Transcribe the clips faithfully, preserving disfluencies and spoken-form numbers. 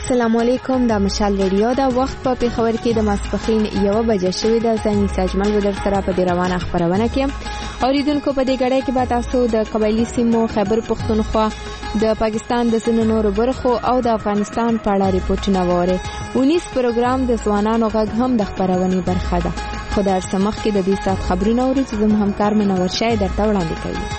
السلام علیکم. د مشال ریډیو دا وخت په پیښور کې د ماسپخین یو بجې شوې د زنی ساجمل ودر سره په دې روانه خبرونه کې اوریدونکو په دې غړې کې به تاسو د قبایلی سیمو خیبر پختونخوا د پاکستان د ځینو نورو برخو او د افغانستان په اړه ریپورتونه ووري. ونیس پروګرام د ځوانانو غږ هم د خبرونې برخه ده. خو د سمخ کې د دې سات خبرونه اوري چې زموږ همکار منور شای درته وړاندې کوي.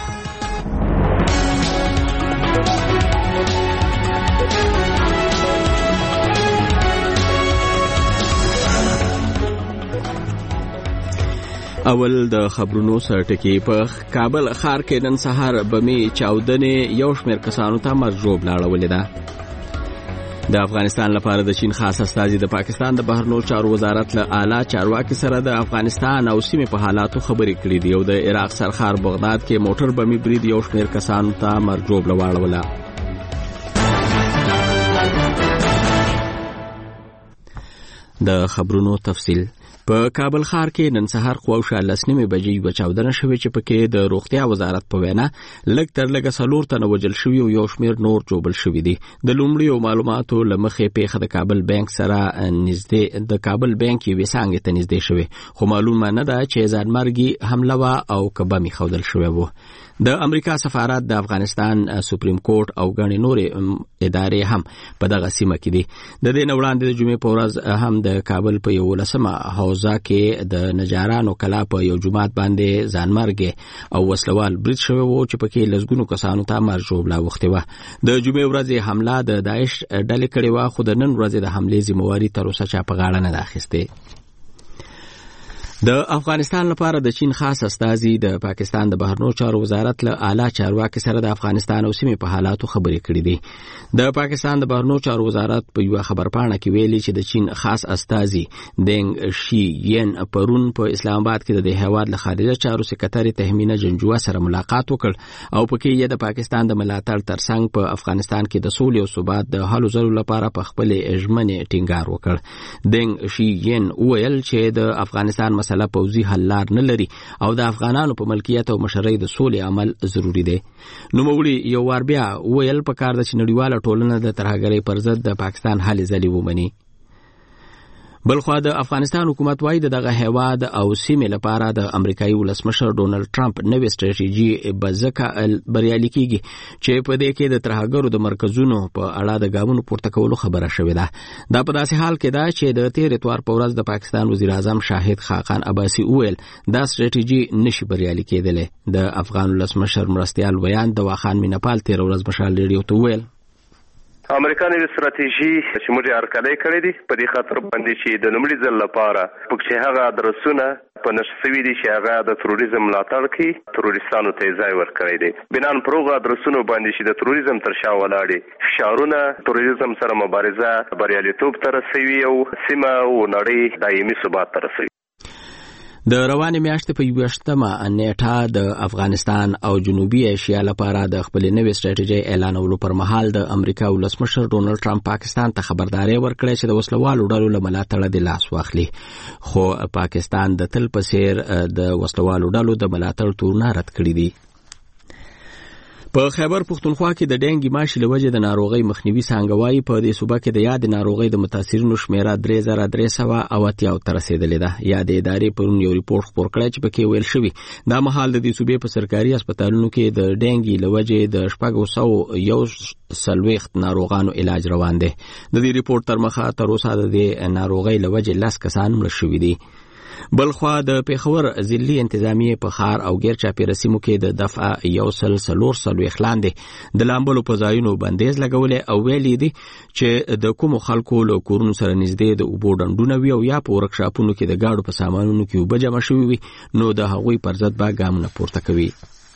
اول د خبرونو سرټکی په کابل ښار کې نن سهار بمي چاودنې یو شمېر کسانو ته مرجوب لاړولې ده. د افغانستان لپاره د چین خاص استازي د پاکستان د بهرنیو چارو وزارت له اعلی چارواکي سره د افغانستان او سیمې په حالاتو خبرې کړې دي او د عراق سرخار بغداد کې موټر بمي برید یو شمېر کسانو ته مرجوب لاړوله. د خبرونو تفصیل په کابل ښار کې نن سهار خواوشا لس نیمې بجې یوه چاودنه شوې چې پکې د روغتیا وزارت په وینا لږ تر لږه څلور تنه وژل شوي او یو شمېر نور ژوبل شوي دي. د لومړیو معلوماتو له مخې پیښه د کابل بانک سره نږدې د کابل بانک یوې څانګې ته نږدې شوې خو معلومه نه ده چې ځانمرګي حمله وه او که بم ایښودل شوی و. د امریکا سفارت د افغانستان سپریم کورټ او غڼې نورې ادارې هم په دغه سیمه کې دي. د دې نه وړاندې د جمعې په ورځ هم د کابل په یولسمه حوزه کې د نجارانو کلا په یو جومات باندې ځانمرګي او وسلوال برید شوی و چې پکې لسګونو کسانو ته مرجوب لاوښتې وه. د جمعې ورځې حمله د داعش ډلې کړې وه خو د نن ورځې د حملې ذمهواري تر اوسه چا په غاړه نه ده اخیستې. د افغانستان لپاره د چین خاص استازي د پاکستان د بهرنیو چارو وزارت له اعلی چارواکي سره د افغانستان او سیمې په حالاتو خبرې کړې دي. د پاکستان د بهرنیو چارو وزارت په یوه خبرپاڼه کې ویلي چې د چین خاص استازي دنګ شي ین پرون په اسلام آباد کې د دې هیواد له خارجه چارو سکرټري تهمینه جنجوه سره ملاقات وکړ او پکې یې د پاکستان د ملاتړ ترڅنګ په افغانستان کې د سولې او ثبات د هلو ځلو لپاره په خپلې ژمنې ټینګار وکړ. دنګ شي ین ویل چې د افغانستان مسله پوځي حل لار نه لري او د افغانانو په ملکیت او مشرۍ د سولې عمل ضروری دی. نوموړي یو وار بیا ویل پکار ده چې نړیواله ټولنه د ترهګرۍ پر ضد د پاکستان هلې ځلې ومني. بلخوا د افغانستان حکومت وايي دغه هیواد او سیمې لپاره د امریکایي ولسمشر ډونالد ټرمپ نوې سټریټیژي به ځکه بریالي کیږي چې په دې کې د ترهګرو د مرکزونو په اړه د ګامونو پورته کولو خبره شوې ده. دا په داسې حال کې ده چې د تېر اتوار په ورځ د پاکستان وزیر اعظم شاهد خاقان عباسي وویل دا سټریټیژي نشي بریالي کېدلی. د افغان ولسمشر مرستیال ویان د واخان مینپال تېره ورځ مشال ریډیو ته وویل امریکا نوې ستراتیژي چې موږ یې هرکلی کړی دي په دې خاطر باندې چې د لومړي ځل لپاره پکې هغه ادرسونه په نشر شوي دي چې هغه د تروریزم ملاتړ کوي، تروریستانو ته یې ځای ورکړی دی. بنان پر هغو ادرسونو باندې چې د تروریزم تر شا ولاړ دي فشارونه تروریزم سره مبارزه بریالیتوب ته رسوي او سیمه او نړۍ دایمي ثبات ته رسوي. د روانې میاشتې په یوویشتمه نیټه د افغانستان او جنوبي ایشیا لپاره د خپلې نوې سټریټیژۍ اعلانولو پر مهال د امریکا ولسمشر ډونالد ټرمپ پاکستان ته خبرداری ورکړی چې د وسلوالو ډلو له ملاتړه د لاس واخلي خو پاکستان د تل په څیر د وسلوالو ډلو د ملاتړ تورونه رد کړي دي. په خیبر پختونخوا کې د ډینګي ماشي له وجې د ناروغۍ مخنیوي څانګه وايي په دې صوبه کې د یادې ناروغۍ د متاثرینو شمیره درې زره درې سوه او اتیا ته رسېدلې ده. یادې ادارې پرون یو ریپورټ خپور کړی چې پکې ویل شوي دا مهال د دې صوبې په سرکاري هسپتالونو کې د ډینګي له وجې د شپږو سوو یو څلوېښت ناروغانو علاج روان دی. د دې ریپورټ تر مخه تر اوسه د دې ناروغۍ له وجې لس کسان مړه شوي دي. بلخوا د پیښور ضلعي انتظامیې په ښار او غیر چاپیره سیمو کې د دفعه یو سل څلور څلوېښت لاندې د لامبلو په ځایونو بندیز لګولی او ویلي دي چې د کومو خلکو له کورونو سره نږدې د اوبو ډنډونه وي او یا په ورکشاپونو کې د ګاډو په سامانونو کې اوبه جمع شوي وي نو د هغوی پر ضد به ګامونه پورته کوي.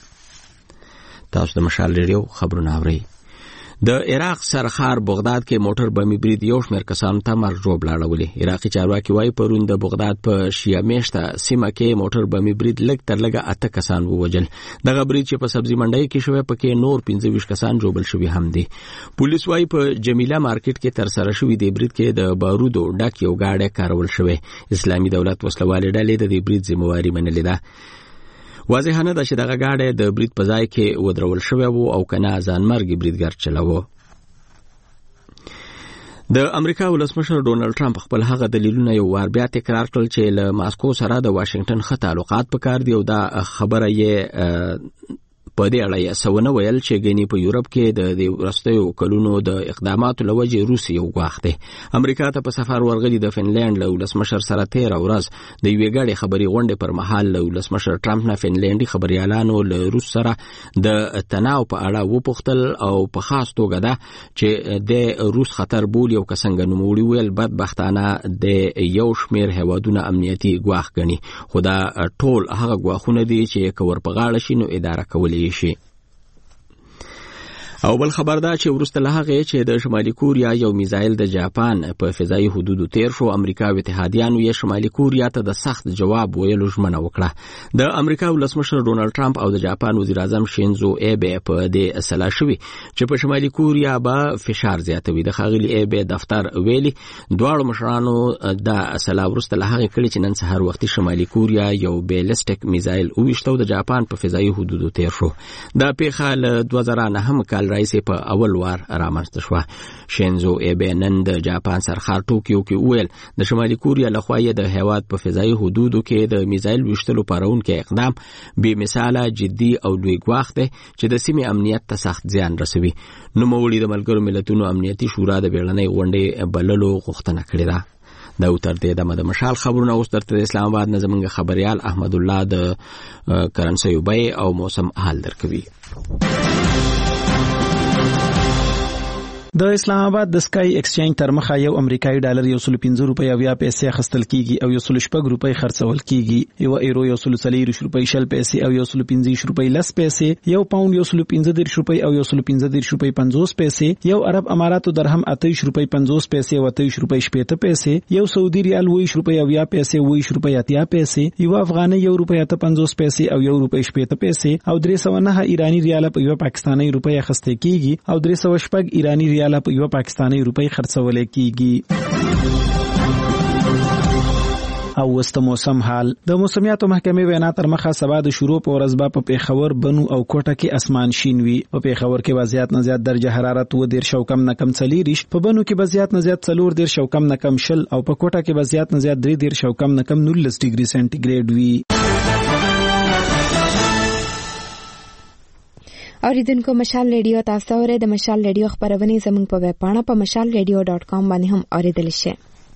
تاسو د مشال ریډیو خبرونه اورئ. د عراق سرخار بغداد کې موټر بمي برید یو شمېر کسانو ته مرجوب لاړولې. عراقي چارواکي وايي پرون د بغداد په شیعه میشته سیمه کې موټر بمي برید لږ تر لږه اته کسان ووژل. دغه برید چې په سبزي منډۍ کې شوی پکې نور پنځه ویشت کسان ژوبل شوي هم دي. پولیس وايي په جمیله مارکیټ کې تر سره شوي د برید کې د بارودو ډک یو ګاډی کارول شوی. اسلامي دولت وسلوالې ډلې د دې برید ذمهواري منلې ده. واضح نه ده چې دغه ګاډی د برید په ځای کې ودرول شوی و او که نه ځانمرګي بریدګر چلاوه. د امریکا ولسمشر ډونالد ټرمپ خپل هغه دلیلونه یو وار بیا تکرار کړل چې له ماسکو سره د واشنگټن ښه تعلقات پکار دي او دا خبره یې په دې اړه یې سونه ویل چې ګنې په یورپ کې د ورستیو کلونو د اقداماتو لوجه روسي یو غواخ دی. امریکا ته په سفر ورغلي د فنلند له ولسمشر سره تیر ورځ د یوې غړي خبري غونډې پر مهال له ولسمشر ټرمپ نه فنلندي خبريالانو له روس سره د تناو په اړه وپوښتل او په خاص توګه دا چې د روس خطر بول یو کسنګ نوموړي ویل بدبختانه د یو شمیر هوادونه امنیتي غواخ غني خو دا ټول هغه غواخونه دي چې کور په غاړه شي نو اداره کولی شي. او بل خبر دا چې ورسته له هغه چې د شمالي کوریا یو میزایل د جاپان په فضایي حدودو تیر شو، امریکا او اتحادیانو یې شمالي کوریا ته د سخت جواب ویلو ژمنه وکړه. د امریکا ولسمشر ډونالد ټرمپ او د جاپان وزیر اعظم شینزو ایبه په دې اصلاح شوی چې په شمالي کوریا به فشار زیاتوي. د خاغلی ایبه دفتر ویلي دواړو مشرانو د اصلاح ورسته له هغه کړي چې نن سهار وختي شمالي کوریا یو بیلستیک میزایل وویشتو د جاپان په فضایي حدودو تیر شو. دا پیښه له دوه زره نهم کال رئیس په اول وار رامنځته شوه. شینزو ایبه نن د جاپان سرخار ټوکیو کې ویل د شمالي کوریا لخوا یې د هیواد په فضایي حدودو کې د میزایل ویشتلو پرونکي اقدام بې مثاله جدي او لوی ګواښ دی چې د سیمې امنیت ته سخت زیان رسوي. نوموړي د ملګرو ملتونو امنیتي شورا د بیړنۍ غونډې بللو غوښتنه کړې ده. دا تر دې دمه د مشال خبرونه اوس تر اسلام آباد نه زموږ خبريال احمد الله د کرنسي وبای او موسم حال درکوي. د اسلام آباد د سکای ایکسچینج تر مخه یو امریکایي ډالر یو سل پنځه روپۍ او یا پیسې اخیستل کیږي او یو سل شپږ روپۍ خرڅول کیږي. یو ایرو یو سل څلور روپۍ شل پیسې او یو سل پنځه روپۍ لس پیسې، یو پاوند یو سل پنځه روپۍ او یو سل پنځه روپۍ پنځوس پیسې، یو عرب اماراتو درهم اته روپۍ پنځوس پیسې او اته روپۍ شپږ پیسې، یو سعودي ریال ویش روپۍ او یا پیسې ویش روپۍ اتیا پیسې، یو افغاني یو روپۍ اته پنځوس پیسې او یو روپۍ شپږ پیسې او درې سوه نه ایرانی ریال په یو پاکستاني روپۍ اخیستل کیږي او درې سوه شپږ ایرانی ریال په یو پاکستاني روپۍ خرڅول کیږي. او وست موسم حال. د موسمیاتو محکمې وینا تر مخه سبا د شروع په ورځ به په پیښور، بنو او کوټه کې اسمان شین وي. په پیښور کې وضعیت نه زیات درجه حرارت و ډیر شو کم نه کم څلوریش، په بنو کې وضعیت نه زیات څلور ډیر شو کم نه کم شل او په کوټه کې وضعیت نه زیات درې ډیر شو کم نه کم نولس ډیګري سنټیګریډ وي. اوریدونکو مشال ریډیو تاسو اورئ. د مشال ریډیو خبرونه زموږ په ویب پاڼه په مشال ریډیو ډاټ کام باندې هم اوریدل شي.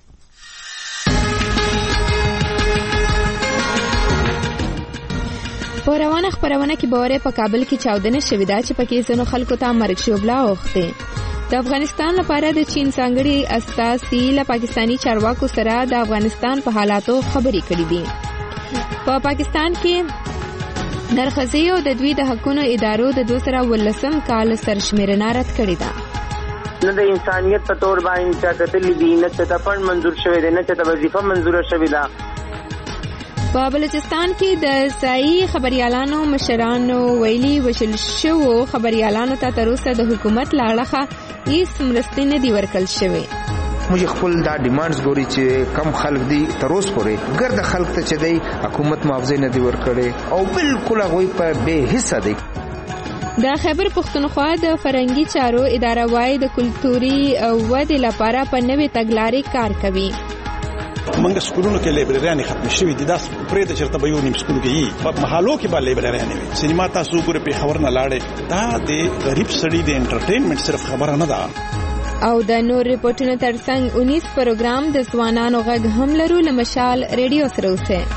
په روانه خبرونه کې بوره په کابل کې چاودنه شوې ده چې پکې ځینو خلکو ته مرګ شوبلا اوخته. د افغانستان لپاره د چین څنګهړي استازي له پاکستانی چارواکو سره د افغانستان په حالاتو خبرې کړې دي. په پاکستان کې نرخصي او د دوی د حقوقو ادارو د دوه زره ولسم کال سرشمیرنه رد کړې ده. نه د انسانيت په تور باندې چې کتلې دي، نه چې د فند منزور شوی دی، نه چې د وظیفه منزور شوی ده. په بلوچستان کې د ځایي خبريالانو مشرانو ویلي وشل شو خبريالانو ته تر اوسه د حکومت لاړه هیڅ مرستې نه دی ورکړل شوی. موږ خپل دا ډیمانډز ګوري چې کم خلک دي تر اوسه پورې ګرد خلک ته چې دی حکومت معاوضه نه دی ورکړي او بالکل هغه په بے حصہ دی. د خیبر پښتونخوا د فرهنګي چارو اداره وايي د کلتوري ودې لپاره په نوې تګلارې کار کوي. منګه سکولونو کې لایبرریانې ختم شوې دي، دا پرې د چرته به یو نیم سکول کې یي په محلو کې به لایبرریانې وي. سینما تاسو ګوره په خبر نه لاړې، دا د غریب سړي د انټرټینمنټ صرف خبره نه ده. او د نور ریپورتونو ترڅنګ اونیس پروګرام د ځوانانو غږ هم لرو. له مشال ریډیو سره اوسئ.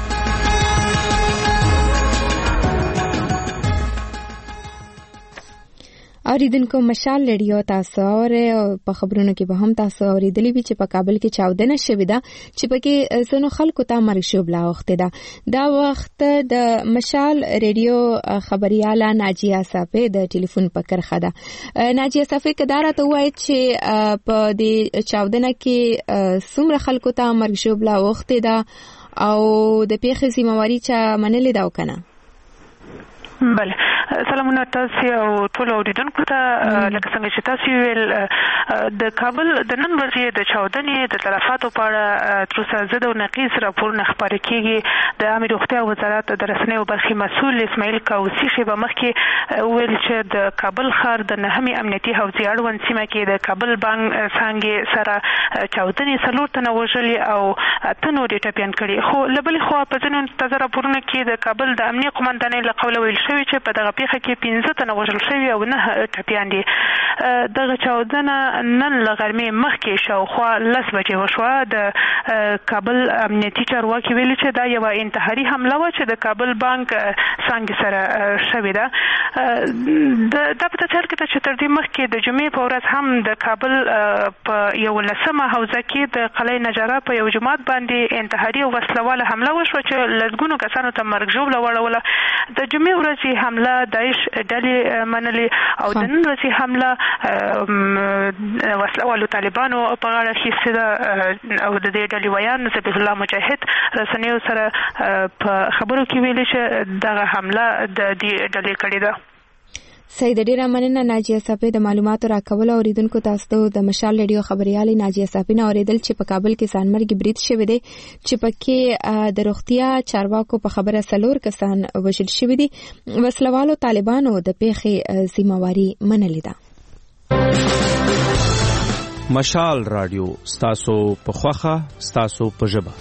اوریدونکو مشال ریډیو تاسو اورئ او په خبرونو کې به هم تاسو اوریدلی وي چې په کابل کې چاودنه شوې ده چې پکې ځینو خلکو ته مرګ شوبلا اوخته ده. دا وخت د مشال ریډیو خبرياله ناجیه صافی د ټلیفون په کرخه ده. ناجیه صافی کدارته ته وایي چې په دې چاودنه کې څومره خلکو ته مرګ شوبلا اوخته ده او د پیښې ذمہواری چا منلې ده وکنه؟ بله سلامونه تاسو او ټول اوریدونکو ته لکه څنګه چې تاسو ویل د کابل د نن ورځې د چاودنې د تلفاتو په اړه تر اوسه زه د نقیض راپورونه خپاره کیږي. د عامه روغتیا وزارت د رسنیو برخې مسؤل اسماعیل کاوسی خبر مخکې ویل چې د کابل ښار د نهمې امنیتي حوزې اړوند سیمه کې د کابل بانک څنګه سره چاودنې څلور تنه وژلي او اته نور ټپیان کړي. خو لبل خو په ځینو تازه راپورونو کې د کابل د امنیت قومندانۍ له قوله ویل شوی چې په دغه پیښه کې پنځه تنه وژل شوي او نه ټپیان دي. دغه چاودنه نن له غرمې مخکې شاوخوا لس بجې وشوه. د کابل امنیتي چارواکي ویلي چې دا یوه انتحاري حمله وه چې د کابل بانک څانګې سره شوې ده. دا په تصور کې ده چې تر دې مخکې د جمعې په ورځ هم د کابل په یولسمه حوزه کې د قلعه نجاره په یو جومات باندې انتحاري او وسلواله حمله وشوه چې لسګونو کسانو ته مرګ ژوبله واړوله. د جمعې ورځې حمله داعش ډلې منلې او د نن ورځې حمله وسلوالو طالبانو په غاړه اخیستې ده او د دې ډلې ویان ذبیح الله مجاهد رسنیو سره په خبرو کې ویلي چې دغه حمله د دې ډلې کړې ده. سید ډیره مننه ناجیه صافی د معلوماتو راکول. اوریدونکو تاسو د مشال ریډیو خبريالي ناجیه صافی نه اوریدل چې په کابل کې ځانمرګي برید شوی دی چې پکې د روغتیا چارواکو په خبره سلور کسان وژل شوی دي. وسلوالو طالبانو د پیښې ذمہواری منلې ده. مشال رادیو ستاسو په خوخه ستاسو په ژبه.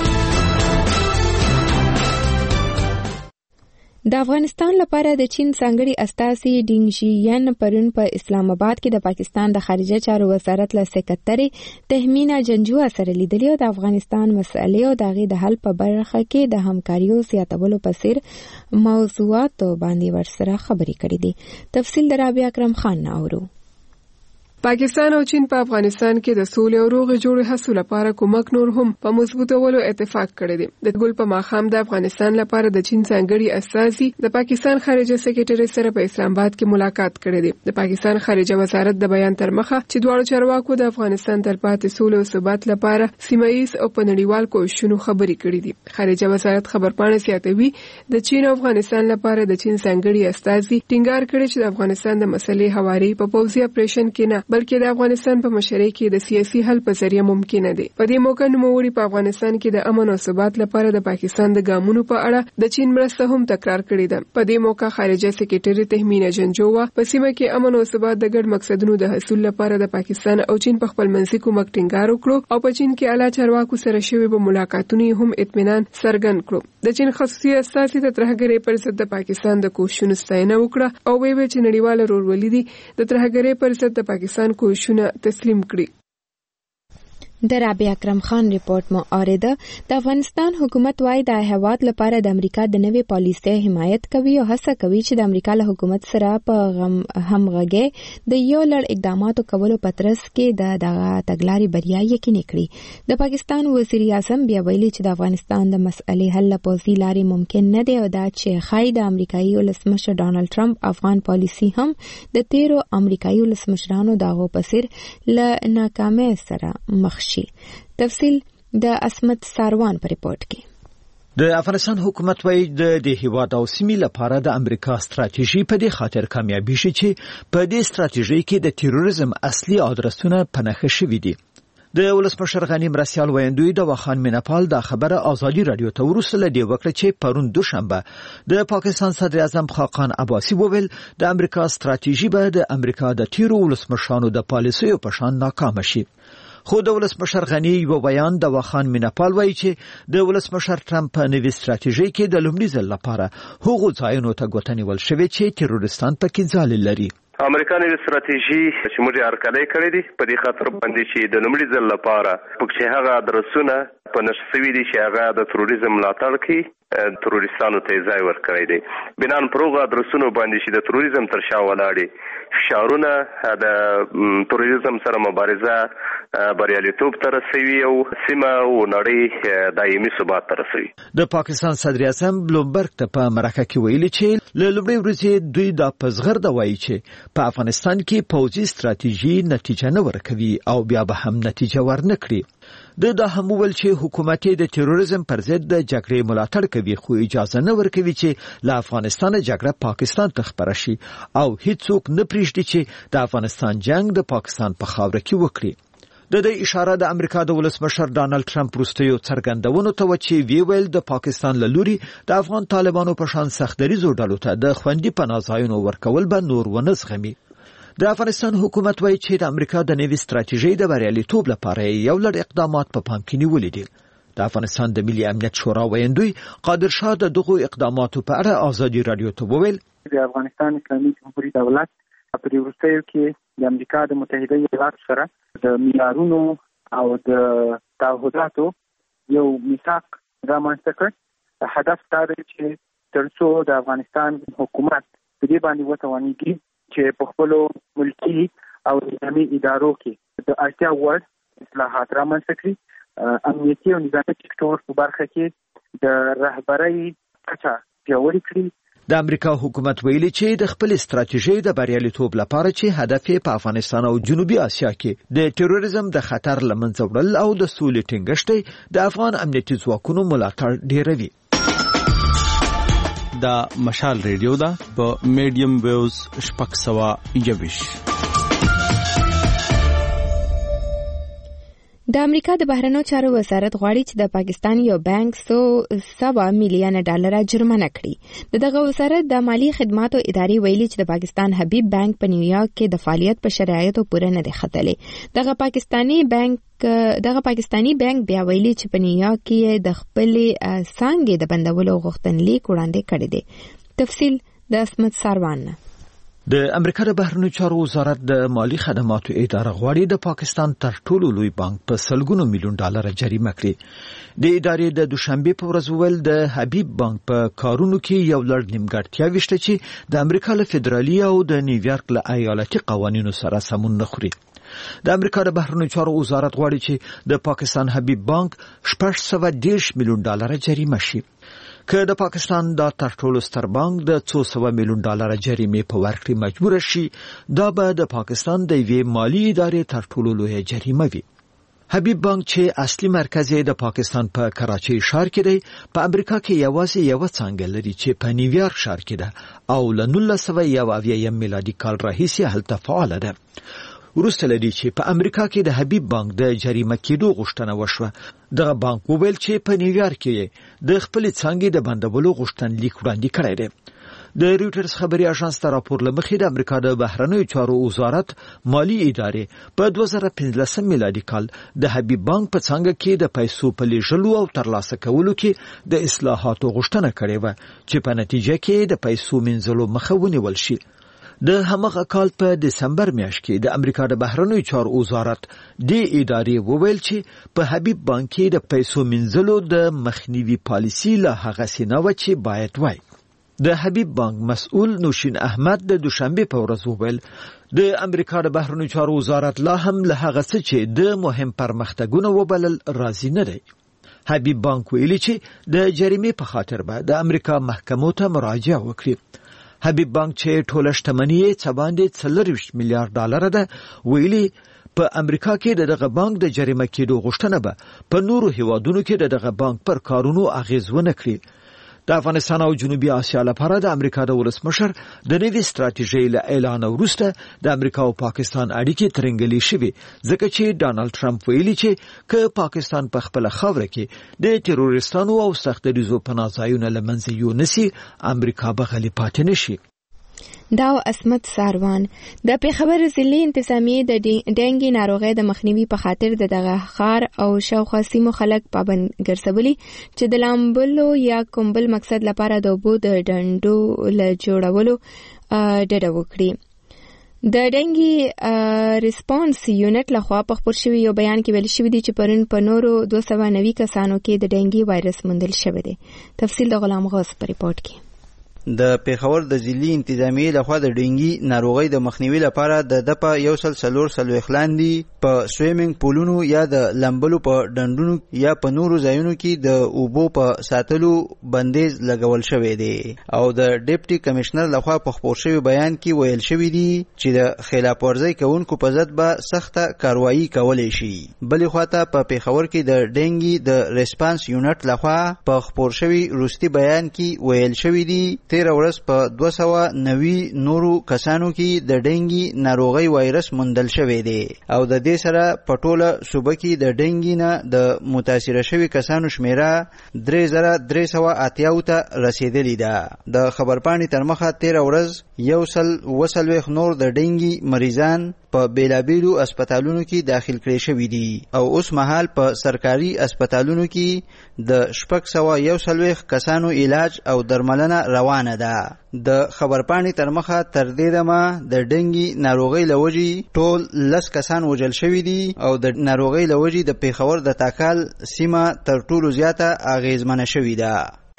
د افغانستان لپاره د چین ځانګړي استازي ډینګ شیین پرون په اسلام آباد کې د پاکستان د خارجه چارو وزارت له سکرټري تهمینا جنجو سره لیدلي او د افغانستان مسلې او د غي د حل په برخه کې د همکاریو زیاتولو په سر موضوعات باندې ورسره خبرې کړې دي. تفصیل د رابعه اکرم خان نه اورو. پاکستان او چین په افغانستان کې د سولې او روغې جوړې هڅو لپاره کومک نور هم په مضبوطولو اتفاق کړی دی. د ګل په ماښام د افغانستان لپاره د چین ځانګړي استازي د پاکستان خارجه سکرټري سره په اسلام آباد کې ملاقات کړی دی. د پاکستان خارجه وزارت د بیان تر مخه چې دواړو چارواکو د افغانستان تلپاتې سولې او ثبات لپاره سیمایي او په نړیوال کوښښونو خبرې کړې دي. خارجه وزارت خبرپاڼه زیاتوي د چین او افغانستان لپاره د چین ځانګړي استازي ټینګار کړی چې د افغانستان د مسلې هواري په پوځي اپریشن کې نه بلکې د افغانستان په مشرۍ کې د سیاسي حل په ذریعہ ممکن دی. په دې موقع نوموړي په افغانستان کې د امن او ثبات لپاره د پاکستان د ګامونو په اړه د چین مرسته هم تکرار کړې ده. په دې موقع خارجه سکرټري تهمینا جنجو په سیمه کې امن او ثبات د ګډ مقصدونو د حصول لپاره د پاکستان او چین په خپل منځي کومک ټینګار وکړو او په چین کې اعلی چارواکو سره شوی په ملاقاتونو هم اطمینان څرګند کړو. د چین خصوصي استازي د ترهګرۍ پر ضد د پاکستان د کوښښونو ستاینه وکړه او ویل چې نړیوال ورورولي دي د ترهګرۍ پر ضد د پاکستان کوښښونه تسلیم کړي. د رابعه اکرم خان رپورت مو اوریده. د افغانستان حکومت وايي د هیواد لپاره د امریکا د نوې پالیسۍ حمایت کوي او هڅه کوي چې د امریکا له حکومت سره په همغږي د یو لړ اقداماتو کولو په ترڅ کې د دغه تګلارې بریا یقیني کړي. د پاکستان وزیر اعظم بیا ویلي چې د افغانستان د مسئلې حل له پوځي لارې ممکن نه دی او دا چې خای د امریکایي ولسمشر ډانلډ ټرمپ افغان پالیسي هم د تیرو امریکایي ولسمشرانو دغه په څیر له ناکامۍ سره مخ شي. تفصیل د اسمت ساروان په ریپورت کې. د افغانستان حکومت وايي د دې هیواد او سیمې لپاره د امریکا ستراتیژي په دې خاطر کامیابی شي چې په دې ستراتیژي کې د تروریزم اصلي ادرسونه پنهخه شوي دي. د ولسمشر غنی مرسیال ویندوی د وخان مینپال د خبره ازادي رادیو ته ورسله دی وکړه چې پرون دوشنبه د پاکستان صدر اعظم خاقان عباسی وویل د امریکا ستراتیژي به د امریکا د تیرو ولسمشرانو د پالیسیو په شان ناکام شي. خو د ولسمشر غنی یو بیان د وخان مینپال وایي چې د ولسمشر ټرمپ په نوې ستراتیژي کې د لومړي ځل لپاره هغو ځایونو ته ګوتنې ول شوې چې تروریستان پکې ځای لري. امریکا نوې ستراتیژي چې موږ هرکلی کړې دي په دې خاطر باندې چې د لومړي ځل لپاره پکې هغه ادرسونه په نشر شوي دي چې هغه د تروریزم ملاتړ کوي، تروریستانو ته ځای ورکړی دی. بنان پر هغو ادرسونو باندې چې د تروریزم تر شا ولاړ فشارونه د تروریزم سره مبارزه بریالیتوب ته رسوي او سیمه او نړۍ دایمي ثبات ته رسوي. د پاکستان صدر اعظم بلومبرګ ته په مرکه کې ویلي چې له لومړۍ ورځې دوی د پزغر د وایي چې په افغانستان کې پوځي ستراتیژي نتیجه نه ورکوي او بیا به هم نتیجه ورنکړي. د دا هم ویل چې حکومت د تروریزم پر ضد د جګړې ملاتړ کوي خو اجازه نه ورکوي چې له افغانستان جګړه پاکستان ته خپره شي او هیڅوک نه پریږدي چې د افغانستان جنگ د پاکستان په خاوره کې وکړي. د دې اشاره د امریکا د ولسمشر ډانلډ ټرمپ وروستیو څرګندونو ته و چې وی ویل د پاکستان له لوري د افغان طالبانو په شان سختدریزو ډلو ته د خوندي پناه ځایونو ورکول به نور ونه زغمي. د افغانستان حکومت وایي چې د امریکا د نوي ستراتیژۍ د بریالیتوب لپاره یو لړ اقدامات په پام کې نیولي دي. د افغانستان د ملي امنیت شورا ویاندوی قادر شاه د دغو اقداماتو په اړه آزادي رادیو ته وویل د افغانستان اسلامي جمهوریت دولت په وروستیو کې د امریکا د متحده ایالاتو سره د معیارونو او د تعهداتو یو میثاق رامنځته کړ. هدف دا دی چې ترڅو د افغانستان حکومت په دې باندې وتوانیږي چې په خپل ملکی او اسلامي ادارو کې د اړتیا وړ اصلاحات رامنځته کړي، امنیتي او نظامي سکتور په برخه کې د رهبرۍ کچه پیاوړې کړي. د امریکا حکومت ویلي چې د خپل ستراتیژۍ د بریالیتوب لپاره چې هدف یې په افغانستان او جنوبي اسیا کې د تروریزم د خطر لمنځه وړل او د سولې ټینګښت د افغان امنیتي ځواکونو ملاتړ ډیروي. دا مشال ریډیو دا په میډیم ویوز شپږ سوه یوویش. د امریکا د بهرنیو چارو وزارت غواړي چې د پاکستان یو بانک څو سوه میلیون ډالر جرمانه کړي. د دغه وزارت د مالی خدماتو ادارې ویلي چې د پاکستان حبیب بانک په نیویارک کې د فعالیت په شرایطو پوره نه دی ختلی. دغه پاکستانی بانک دغه پاکستانی بانک بیا ویلي چې په نیویارک کې د خپلې څانګې د بندولو غوښتنلیک وړاندې کړی دی. تفصیل د اسمت ساروان. د امریکا د بهرنیو چارو وزارت د مالی خدماتو اداره غواړي د پاکستان تر ټولو لوی بانک په سلګونو میلیون ډالر جریمه کړي. د ادارې د دوشنبه په ورځ ویل د حبیب بانک په کارونو کې یو لړ نیمګړتیاوې شته چې د امریکا له فدرالي او د نیویارک له ایالتي قوانینو سره سمون نه خوري. د امریکا د بهرنیو چارو وزارت غواړي چې د پاکستان حبیب بانک شپږ سوه دېرش میلیون ډالر جریمه شي. که د پاکستان د تر ټولو ستر بانک د څو سوه میلیون ډالر جریمې په ورکړې مجبور شي، دا به د پاکستان د یوې مالی ادارې تر ټولو لویه جریمه وي. حبیب بانک چې اصلي مرکز یې د پاکستان په کراچۍ ښار کې دی، په امریکا کې یوازې یو څنګه لري چې په نیویارک ښار کې ده او له نولس سوه یو اویا میلادي کال راهیسې هلته فعاله ده. وروسته لدی چې په امریکا کې د حبیب بانک د جریمه کېدو غوښتنه وشوه. دغه بانک وویل چې په نیویارک کې د خپل څنګه د بندولو غوښتنلیک وړاندې کړی دی. د ریوټرز خبري اژانس ته راپور لمخې د امریکا د بهرنیو چارو وزارت مالی ادارې په دوه زره پنځلسم میلادي کال د حبیب بانک په څنګه کې د پیسو په لیږلو او ترلاسه کولو کې د اصلاحاتو غوښتنه کړې و چې په نتیجه کې د پیسو منځلو مخه ونیول شي. د همغه کال په دسمبر میاشت کې د امریکا د بهرنیو چارو وزارت د ادارې وویل چې په حبیب بانک کې د پیسو منځلو د مخنیوي پالیسي له هغه سینه و چې باید وای. د حبیب بانک مسؤل نوشین احمد د دوشنبه په ورځ وویل د امریکا د بهرنیو چارو وزارت لا هم له هغه څه چې د مهم پرمختګونو وبلل راضي نه دی. حبیب بانک ویلي چې د جریمې په خاطر به د امریکا محکمو ته مراجعه وکړي. حبیب بانک چې ټوله شتمني یې څه باندې څلرویشت میلیارډ ډالر ده، ویلي په امریکا کې دغه بانک د جریمه کېدو غوښتنه به په نورو هیوادونو کې دغه بانک پر کارونو اغیز ونه کړي. د افغانستان او جنوبي اسیا لپاره د امریکا د ولسمشر د نوي ستراتیژۍ له اعلان وروسته د امریکا او پاکستان اړیکې ترنګلې شوې، ځکه چې ډانلډ ټرمپ ویلي چې که پاکستان په خپل خاوره کې د تروریستانو او سختدریزو پناه ځایونه له منځه یونسي، امریکا به غلی پاتې نشي. دا اسمت ساروان. د پیښور ضلعي انتظامیې د ډینګي ناروغۍ د مخنیوي په خاطر د دغه ښار او شاوخوا سیمو خلک پابند ګرځولي چې د لامبلو یا کومبل مقصد لپاره د اوبو د ډنډو له جوړولو ډډه وکړي. د ډینګي ریسپانس یونټ لخوا په خبر شوی یو بیان کې ویل شوی دی چې پرون په نورو دوه سوه نوي کسانو کې د ډینګي وایرس موندل شوی دی. تفصیل د غلام غوث په ریپورت کې. د پیښور د ضلعي انتظامیې لخوا د ډینګي ناروغۍ د مخنیوي لپاره د دپه یو سل څلور څلوېښت لاندې په سویمینګ پولونو یا د لمبلو په ډنډونو یا په نورو ځایونو کې د اوبو په ساتلو بندیز لګول شوی دی او د ډیپټي کمشنر لخوا په خپور شوی بیان کې ویل شوی دی چې د خلاف ورزي کوونکو په ضد به سخته کاروایی کولای شي. بلې خواته په پیښور کې د ډینګي د ریسپانس یونټ لخوا په خپور شوی روستي بیان کې ویل شوی دی تیر ورځ په دوه سوه نوي نورو کسانو کې د ډینګي ناروغي وایرس موندل شوی دی او د دې سره په ټوله صوبه کې د ډینګي نه د متاثره شوي کسانو شمیره درې زره درې سوه اتیا ته رسیدلې ده. د خبرپاڼې تر مخه تیره ورځ یو سل اوه څلوېښت نور د ډینګي مریضان په بیلابیلو اسپیټالونو کې داخل کړي شوي دي او اوس مهال په سرکاري اسپیټالونو کې د شپږ سوه یو څلوېښت کسانو علاج او درملنه روانه ده. د خبرپاڼې تر مخه تر دې دمه د ډینګي ناروغۍ له وجې ټول لس کسان وژل شوي دي او د ناروغۍ له وجې د پیښور د تاکال سیمه تر ټولو زیاته اغیزمنه شوې ده.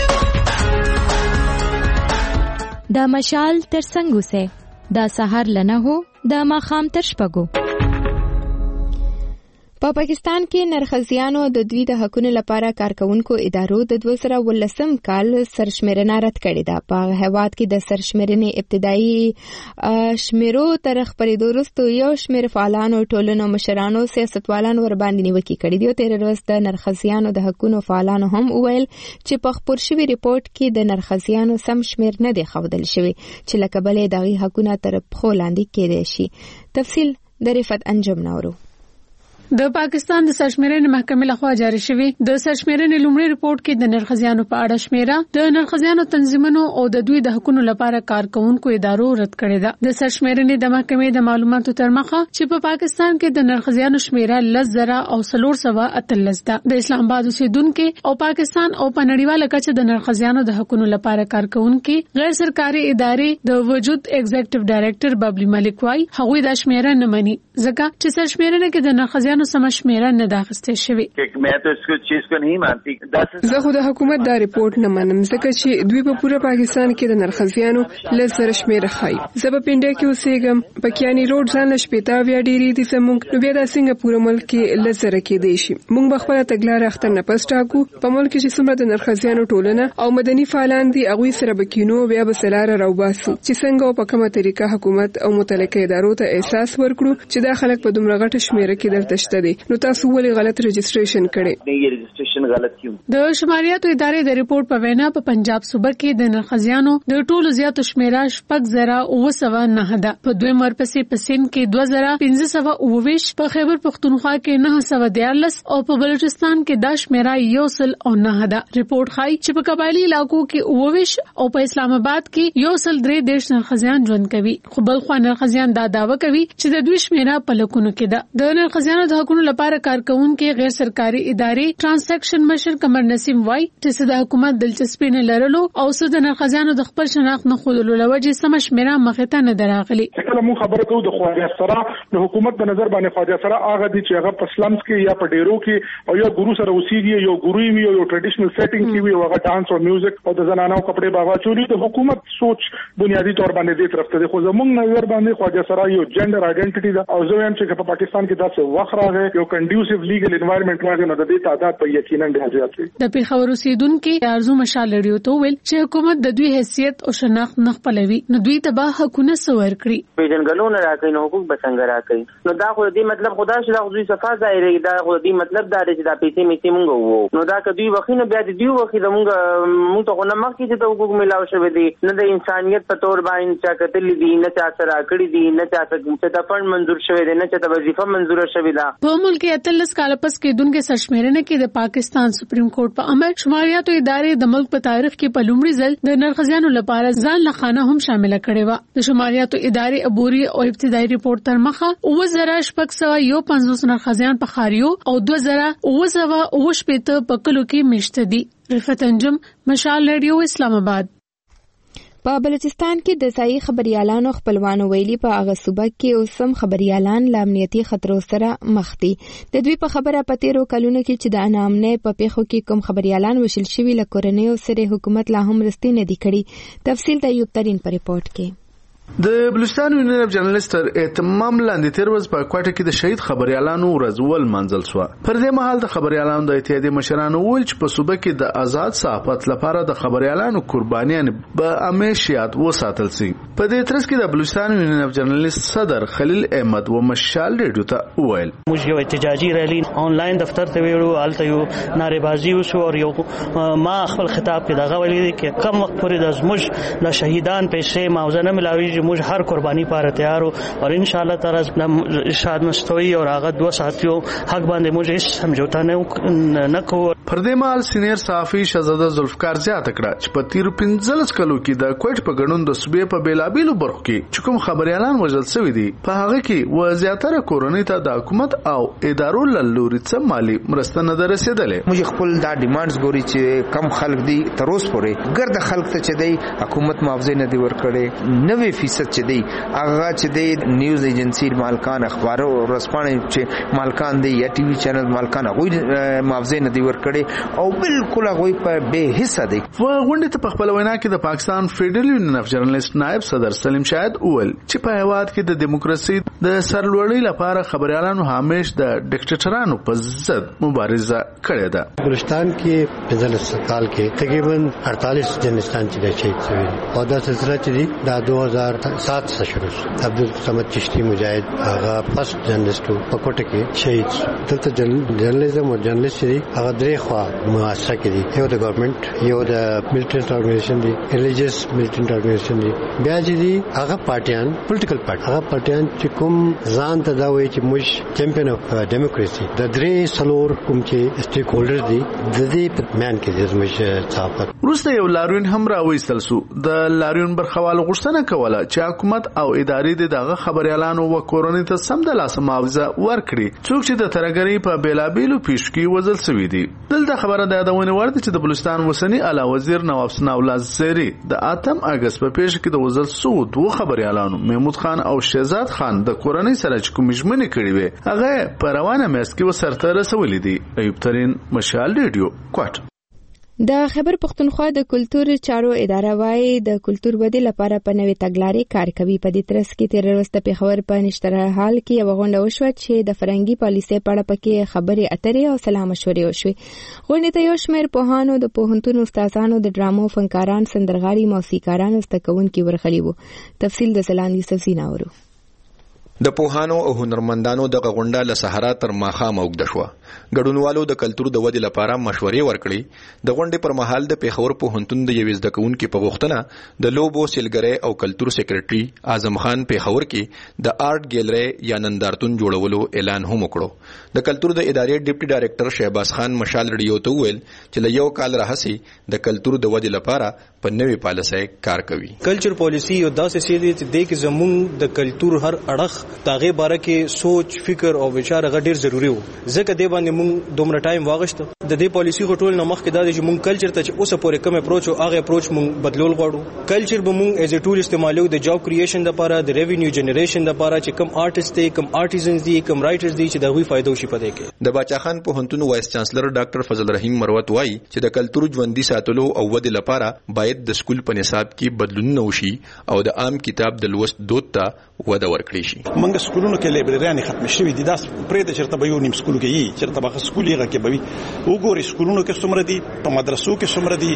دا مشال تر څنګه سه دا سحر لنه هو د ماخام تر شپږو. په پاکستان کې نرخزیانو د دوی د حقونو لپاره کارکونکو ادارو د دوه زره ولسم کال سرشمیرنه رد کړې ده. په هیواد کې د سرشمیرنې ابتدایي شمیرو تر خپرېدو وروسته یو شمېر فعالانو ټولنو مشرانو سیاستوالانو ورباندې نیوکې کړې دي او تېره ورځ د نرخزیانو د حقونو فعالانو هم وویل چې په خپور شوي ریپورټ کې د نرخزیانو سم شمېر نه دی ښودل شوی چې له کبله یې د هغوی حقونه تر پښو لاندې کېدای شي. تفصیل د رفت انجم نورو. د پاکستان د سرشمیرنې محکمې لخوا جاری شوی د سرشمیرنې لومړی ریپورت کې د نرخزیانو په اړه شمیره د نرخزیانو تنظیمونو او د دوی د حقونو لپاره کارکونکو ادارو رد کړې ده. د سرشمیرنې د محکمې د معلوماتو تر مخه چې په پاکستان کې د نرخزیانو شمیره لس زره او څلور سوه اتلس ده. د اسلام آباد اوسیدونکو او پاکستان او په نړیواله کچه د نرخزیانو د حقونو لپاره کارکونکو غیر سرکاري ادارې د وجود ایگزیکټیو ډایریکټر بابلی ملک وايي هغوی د شمیره نه مني ځکه چې سرشمیرنه کې د نرخزیانو سمشمیره نه داخسته شوی. زه خو د حکومت دا ریپورت نه منم ځکه چې دوی په پوره پاکستان کې د نرخزیانو لس زره شمیره ښایي. زه په پنډه کې اوسېږم په کیانی روډ ځان له شپېته اویا ډېرې دي زموږ نو بیا دا څنګه پوره ملک کې لس زره کېدی شي. موږ به خپله تګلاره اختر نه پس ټاکو. په ملک کې چې څومره د نرخزیانو ټولنه او مدني فعالان دي هغوی سره به کینو بیا به سلاره راوباسو چې څنګه او په کومه طریقه حکومت او متعلقه ادارو ته احساس ورکړو چې دا خلک په دومره غټه شمیره کې دلته شته دي نو تاسو ولې غلط رجسټریشن کړي. د شماریاتو ادارې د ریپورت په وینا په پنجاب صوبه کې د نرخزیانو د ټولو زیاتو شمیره شپږ زره اوه سوه نه ده. په دویم ورپسې په سند کې دوه زره پنځه سوه اوه ویشت، په خیبر پښتونخوا کې نه سوه دیارلس او په بلوچستان کې دا شمیره یو سل او نه ده. ریپورت ښایي چې په قبایلي علاقو کې اوه ویشت او په اسلام آباد کې یو سل درې دېرش نرخزیان ژوند کوي. خو بل خوا نرخزیان دا دعوه کوي چې د دوی شمیره په لکونو کې ده. د نرخزیانو د حقونو لپاره کارکونکو غیر سرکاري ادارې ټرانزیکشن مشر قمر نسیم وای چې د حکومت دلچسپي نه لرلو او د نرخزیانو د خپل شناخت نه خودلو لوجه سم شمیره مخې ته نه دراغلي. کله مون خبره کوو د خواجه سره د حکومت په نظر باندې خواجه سره هغه دي چې هغه په سلمز کې یا په ډیرو کې او یو ګورو سره اوسېږي یو ګوروي وي یو ټریډیشنل سیټینګ کې وي هغه ډانس او میوزیک او د زنانو کپڑے باغ چولی د حکومت سوچ بنیادی طور باندې دې طرف ته خو زمونږ نظر باندې خواجه سره یو جندر آئیډنټیټي دا او زه هم چې په پاکستان کې داسې وخت راغی یو کنډیوسیو لیګل انوایرنمنت راغی نو د دې تعداد په یقینا ډېر زیات دی. د پیښور اوسیدونکو ارزو مشال لريو ته ویل چې حکومت د دوی حیثیت او شناخت نه خپلوي نو دوی ته به حقونه سور کړی پیژنګلونه راکې نو حقوق به څنګه راکې نو دا خو دې مطلب خدا چې دا دوی صفه ظاهري دا خو دې مطلب دا چې دا پیسې میته مونږ وو نو دا کدی وخینه بیا دې دی وخی د مونږ مونږ ته نه مخکې چې د حقوق ملاو شوی دی نه د انسانيت په تور باندې چا کتلې دي نه چا سره کړی دي نه چا څه د فند منزور شوی دی نه چا د وظیفه منزور شوی دا. په ملک اتلس کال پس کې دونکو سرشمیرنه کې د پاکستان سپریم کورټ په امر شماریاتو ادارې د ملک په تاریخ کې په لومړي ځل د نرخزیانو لپاره ځان لخانه هم شامل کړي و. د شماریاتو ادارې عبوري او ابتدایي ریپورت تر مخه اوه زره شپږ سوه یو پنځوس نرخزیان په خاریو او دوه زره اوه سوه اوه شپېته په کلو کې میشته دي. رفت انجم مشال ریډیو اسلام آباد. په بلوچستان کې د ځایي خبريالانو خپلوانو ویلي په هغه صوبه کې اوسم خبريالان له امنیتي خطرو سره مخ دي. د دوی په خبره په تیرو کلونو کې چې د انامنې په پیښو کې کوم خبريالان وشل شوي له کورنیو سره حکومت لا هم رستي نه دي کړي. تفصیل د ایوب ترين په ریپورت کې. د بلوچستان یونین اف جرنالست تر اهتمام لاندې تیر ورځ په کوټه کې د شهید خبريالانو ورځ ول منځل شو. پر دې مهال د خبريالانو د اتحادیې مشرانو ویل چې په صوبه کې د آزاد صحافت لپاره د خبريالانو قربانیان به همیشه یاد وساتل شي. په دې ترڅ کې د بلوچستان یونین اف جرنالست صدر خلیل احمد و مشال ریډیو ته وویل موږ یو احتجاجي ریلی آنلاین دفتر ته ویړو الته یو نارېبازي وشو او یو ما خپل خطاب کې دغه ویلي کې کم وخت پورې د زموږ د شهیدان پیسې معاوضه نه ملاوي موږ هر قربانی پاره تیار او ان شاء الله تعالی ارشاد مستوي او هغه دوه ساتیو حق باندې موږ هیڅ سمجھوتا نه نه کوو. پر دې مال سینیر صحافي شهزاده ذوالفقار زیات کړه چې په تیر پنځلس کلو کې د کوټ په غنون د صوبې په بیلابیلو برخو کې چې کوم خبريالان وژل شوی دي په هغه کې و زیاتره کورونی ته د حکومت او ادارو لوري څخه مالی مرسته نه رسیدلې. موږ خپل دا ډیمانډز ګوري چې کم خلک دي تر اوسه پورې ګرد خلک ته چې دی حکومت معاوضه نه دی ورکړي. نوي فیصد چې دی هغه چې دی نیوز ایجنسی مالکان اخبارو رسپانې چې مالکان دی یا ټي وي چینل مالکان هغه معاوضه نه دی ورکړي او بالکل هغه په به حصہ دی. و غونډه ته په خپل وینا کې د پاکستان فیډرل یونین اف جرنالست نائب صدر سلیم شاهد اول چې په هیواد کې د دیموکراسي د سرلوړۍ لپاره خبريالانو همیش د ډیکټیټرانو په ضد مبارزه کړې ده. بلوچستان کې پنځلس کال کې تقریبا اڑتالیس جرنالستان چې شهید شوي او دا سلسله چې دی دا دو هزار سات څخه شروع شو. عبدالصمد چشتی مجاهد هغه فرست جرنالست په کوټه کې شهید شو. دلته جرنالیزم او جرنالست دی هغه درې خوا مؤسسه کې دي. یو د ګورنمنت یو د ملیټنټ ارګنایزیشن دی ریلیجیس ملیټنټ ارګنایزیشن دی بیا چې دی هغه پارټیان پولیټیکل پارټي هغه پارټیان چې کوم ځان ته دا وایي چې موږ چیمپیون اف ډیموکراسي د درې سلور کوم چې سټیک هولډر دي د دې په مان کې د زموږ صحافت وروسته یو لاریون هم راوېستل شو. د لاریون برخوالو غوښتنه کوله چې حکومت او ادارې دغه خبريالانو و کورونی ته سم د لاس معاوضه ورکړي څوک چې د ترګری په بیلابیلو پیشکی وزل سوي دي. دلته خبره ده د ونه ورته چې د بلوچستان وسنی اعلی وزیر نواب ثناءالله زیری د اتم اگست په پیش کې د وزل سعود و خبريالانو محمود خان او شهزاد خان د کورنۍ سره چې کوم ژمنې کړې وي هغه په روانه میاشت کې وسرته رسولې دي. ایوب ترين مشال ریډیو کوټ. د خیبر پښتونخوا د کلتور چارو اداره وايي د کلتور ودې لپاره په نوې تګلارې کار کوي. په دې ترڅ کې تیر ورځ د پیښور په نشتره حال کې یو غونډه وشوه چې د فرنګي پالیسۍ په اړه پکې خبرې اترې او سلام مشورې وشوې. غونډې ته یو شمېر پوهانو د پوهنتون استادانو د ډرامو فنکاران سندرغاړي موسیقاران زده کوونکي ورغلي وو. تفصیل د زلان یوسف زیناورو. د پوهانو او هنرمندانو د غونډه له سهارا تر ماښامه اوږده شوه. ګډونوالو د کلتور د ودې لپاره مشورې ورکړي. د غونډې پر مهال د پیښور پوهنتون د یوې زده کوونکي په غوښتنه د لوبو سیلګرۍ او کلتور سیکریټري اعظم خان پیښور کې د آرټ ګیلری یا نندارتون جوړولو اعلان هم وکړو. د کلتور د ادارې ډیپټي ډایریکټر شهباز خان مشال ریډیو ته وویل چې له یو کال راهسي د کلتور د ودې لپاره په نوې پالیسۍ کار کوي. کلچر پالیسی یو داسې شی دی چې د کې زموږ د کلتور هر اړخ تاغه باره کې سوچ فکر او وچار غ ډیر ضروری وو. ځکه د باندې موږ دومره ټایم واغشت د دې پالیسی غټول نه مخکې دا چې موږ کلچر ته چې اوسه پورې کوم اپروچ او هغه اپروچ موږ بدلول غواړو. کلچر به موږ ایز ا ټول استعمالو د جاب کریشن لپاره د ریوینیو جنریشن لپاره چې کم آرټیست دي کم آرټیزنز دي کم رائټرز دي چې دغه فائدو شي پدې کې. د باچا خان پوهنتون وایس چانسلر ډاکټر فضل رحیم مروت وایي چې د کلتور ژوندۍ ساتلو او ودې لپاره باید د سکول په نصاب کې بدلونونه وشي او د عام کتاب د لوست دود ته وده ورکړي شي. موږ سکولونو کې لایبرریان ختم شوي دي. دا پرې د چرته به یو نیم سکول کې یي چرته به سکول یې کې به وي. وګورئ سکولونو کې څومره دي په مدرسو کې څومره دي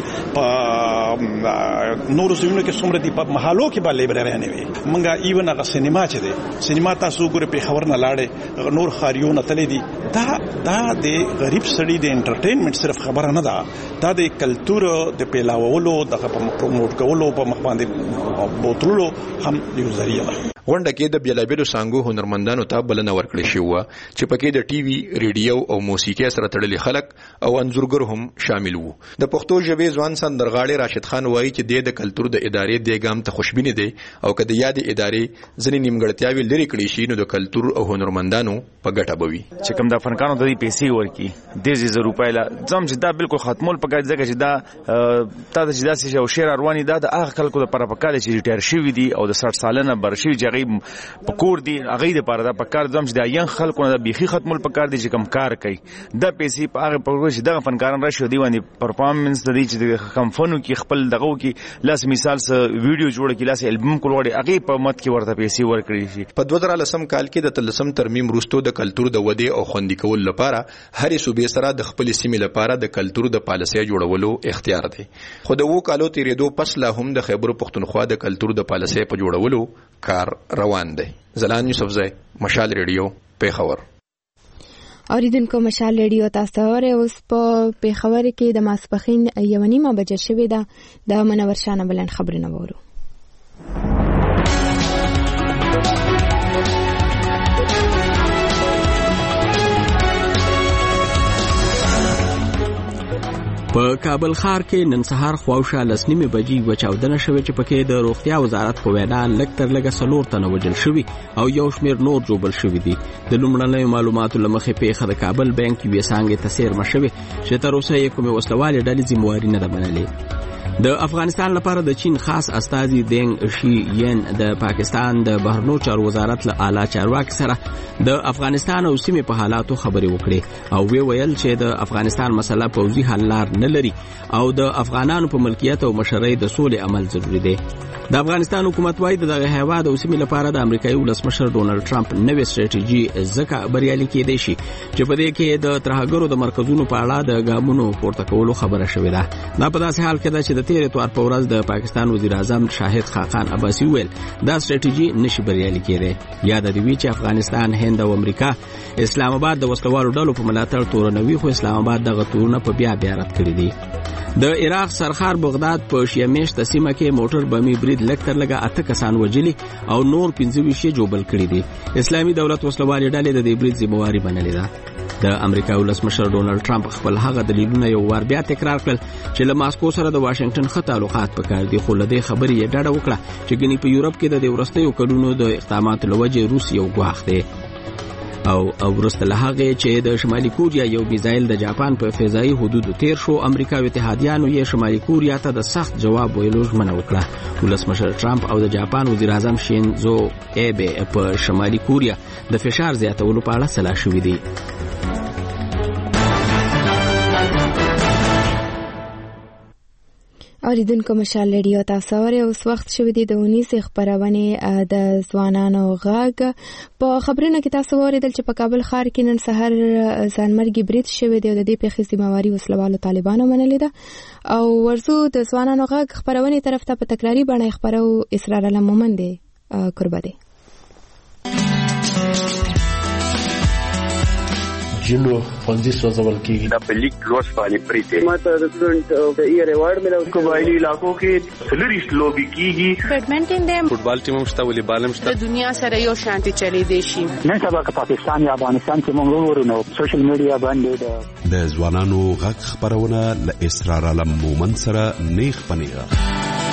په نورو ځایونو کې څومره دي په محلو کې به لایبرریان وي. موږ ایون هغه سینما چې دی سینما تاسو ګورئ په خبر نه لاړې نور خاریونه تلې دي. دا دا د غریب سړي د انټرټینمنت صرف خبره نه ده. دا د کلتور د پیلاولو د پروموټ کولو په مخ باندې بوتلو هم یو ذریعہ ده. غونډه کې د بیلابیلو سانګو هنرمندانو ته بلنه ورکړې شوې وه چې پکې د ټي وي ریډیو او موسیقي سره تړلي خلک او انځورګر هم شامل وو. د پښتو ژبې ځوان سندرغاړي راشد خان وایي چې د کلتور د ادارې د ګام ته خوشبینه دي او که د یاد ادارې ځینې نیمګړتیاوې لري کړي شي نو د کلتور او هنرمندانو په ګټه بوي. چې کوم د فنکارانو د پیسې ورکی د زیزو روپای لا ځم چې دا بالکل ختمول پکې ځکه چې دا تا د چې دا شی او شعر رواني دا د هغه خلکو د پرپکاله چې ریټایر شوی دي او د شصت سالنه برشي هغه پکور دي هغه د پاره د پکار زم چې د ین خلکو نه بيخي ختمول پکار دي چې کم کار کوي د پیسې په هغه پروژه چې دغه فنکاران راشي دی باندې پرفارمنس د دې چې کم فنو کې خپل دغه کې لاس مثال سره ویډیو جوړ کړي لاس البوم کولوري هغه په مت کې ورته پیسې ورکړي شي. په دوه زره لسم کال کې د تلسم ترمیم وروسته د کلتور د ودی او خوندي کول لپاره هرې صوبې سره د خپل سیمې لپاره د کلتور د پالیسۍ جوړولو اختیار دی. خو د وو کالو تیرېدو پس لا هم د خیبر پښتونخوا د کلتور د پالیسۍ په جوړولو کار روان دی. زلان یوسفزی، مشال ریډیو، پیښور. اوریدونکو مشال ریډیو تاسو اورئ. اوس په پیښور کې د ماسپښین یوه نیمه بجه شوې ده. د منور شاه بلند خبرونه وورو. په کابل ښار کې نن سهار خواوشا لسنیمه بجې و چاودنه شوه چې پکې د روغتیا وزارت په وینا لږ تر لږه څلور تنه وژل شوي او یو شمېر نور جوړل شوي دي. د لومړنیو معلوماتو له مخې پیښه د کابل بانک یوې څانګې ته څیرمه شوې چې تر اوسه یې کومې وسلوالې ډلې ذمهواري نه ده منلې. د افغانستان لپاره د چین خاص استازي دینګ شي ین د پاکستان د بهرنیو چارو وزارت له اعلی چارواکي سره د افغانستان او سیمې په حالاتو خبرې وکړې او وی ویل چې د افغانستان مسله پوځي حل لار نه لري او د افغانانو په ملکیت او مشرۍ د سولې عمل ضروري دی. د افغانستان حکومت وايي دغه هیواد او سیمې لپاره د امریکایي ولسمشر ډونالد ټرمپ نوې سټریټیجي ځکه بریالي کېدای شي چې په دې کې د ترهګرو د مرکزونو په اړه د ګامونو پورته کولو خبره شوې ده. دا په داسې حال کې ده چې د تیر اتوار په ورځ د پاکستان وزیر اعظم شاهد خاقان عباسي ویل دا سټریټیجي نشي بریالي کېدای. یاد دی چې افغانستان، هند او امریکا اسلام آباد د وسلوالو ډلو په ملاتړ تورنوي، خو اسلام آباد دغه تورونه په بیا بیا رد کړی دي. د عراق سرخار بغداد په شیعه میشته سیمه کې موټر بمي برید لږ تر لږه اته کسان وژلي او نور پنځه ویشت جوړل کړي دي. اسلامي دولت وسلوالې ډلې د دې برید ذمہواري منلې ده. د امریکا ولسمشر ډونالد ټرمپ خپل هغه دلیلونه یو وار بیا تکرار کړل چې له ماسکو سره د واشنگټن ښه تعلقات پکار دي، خو له دې خبرې یې ډډه وکړه چې ګنې په یورپ کې د دې وروستیو کلونو د اقداماتو له وجې روس یو ګواښ دی. او او وروسته له هغې چې د شمالي کوریا یو میزایل د جاپان په فضایي حدودو تیر شو، امریکا او اتحادیانو یې شمالي کوریا ته د سخت جواب ویلو ژمنه وکړه. ولسمشر ټرمپ او د جاپان وزیر اعظم شینزو ایبه په شمالي کوریا د فشار زیاتولو په اړه سلا شوي دي. اوریدونکو مشال ریډیو تاسو اورئ. اوس وخت شوی دی د اونیسې خبرونه د ځوانانو غږ. په خبرونه کې تاسو اوریدل چې په کابل ښار کې نن سحر ځانمرګي برید شوی دی او د دې پیښې ذمہواري وسلوالو طالبانو منلې ده. او ورزو د ځوانانو غږ خبرونه طرف ته په تکراری باندې خبرو اسرار علم مومن دی قربه دی. جنو خوندي سوځول کېږي. د پلیک لوس باندې پریته ماته د سټډنټ د ایئر ایوارډ ملو. قبایلی علاقو کې سلریش لوبي کېږي. بیډمنټن دی، فوټبال ټیم هم شته، والیبال هم شته. د دنیا سره یو شانتي چلی دی شي. نن سبا که پاکستان یا افغانستان کې موږ ورونو سوشل میډیا باندې د ځوانانو غږ خبرونه ل اسرار علم مومن سره نیخ پنیغه.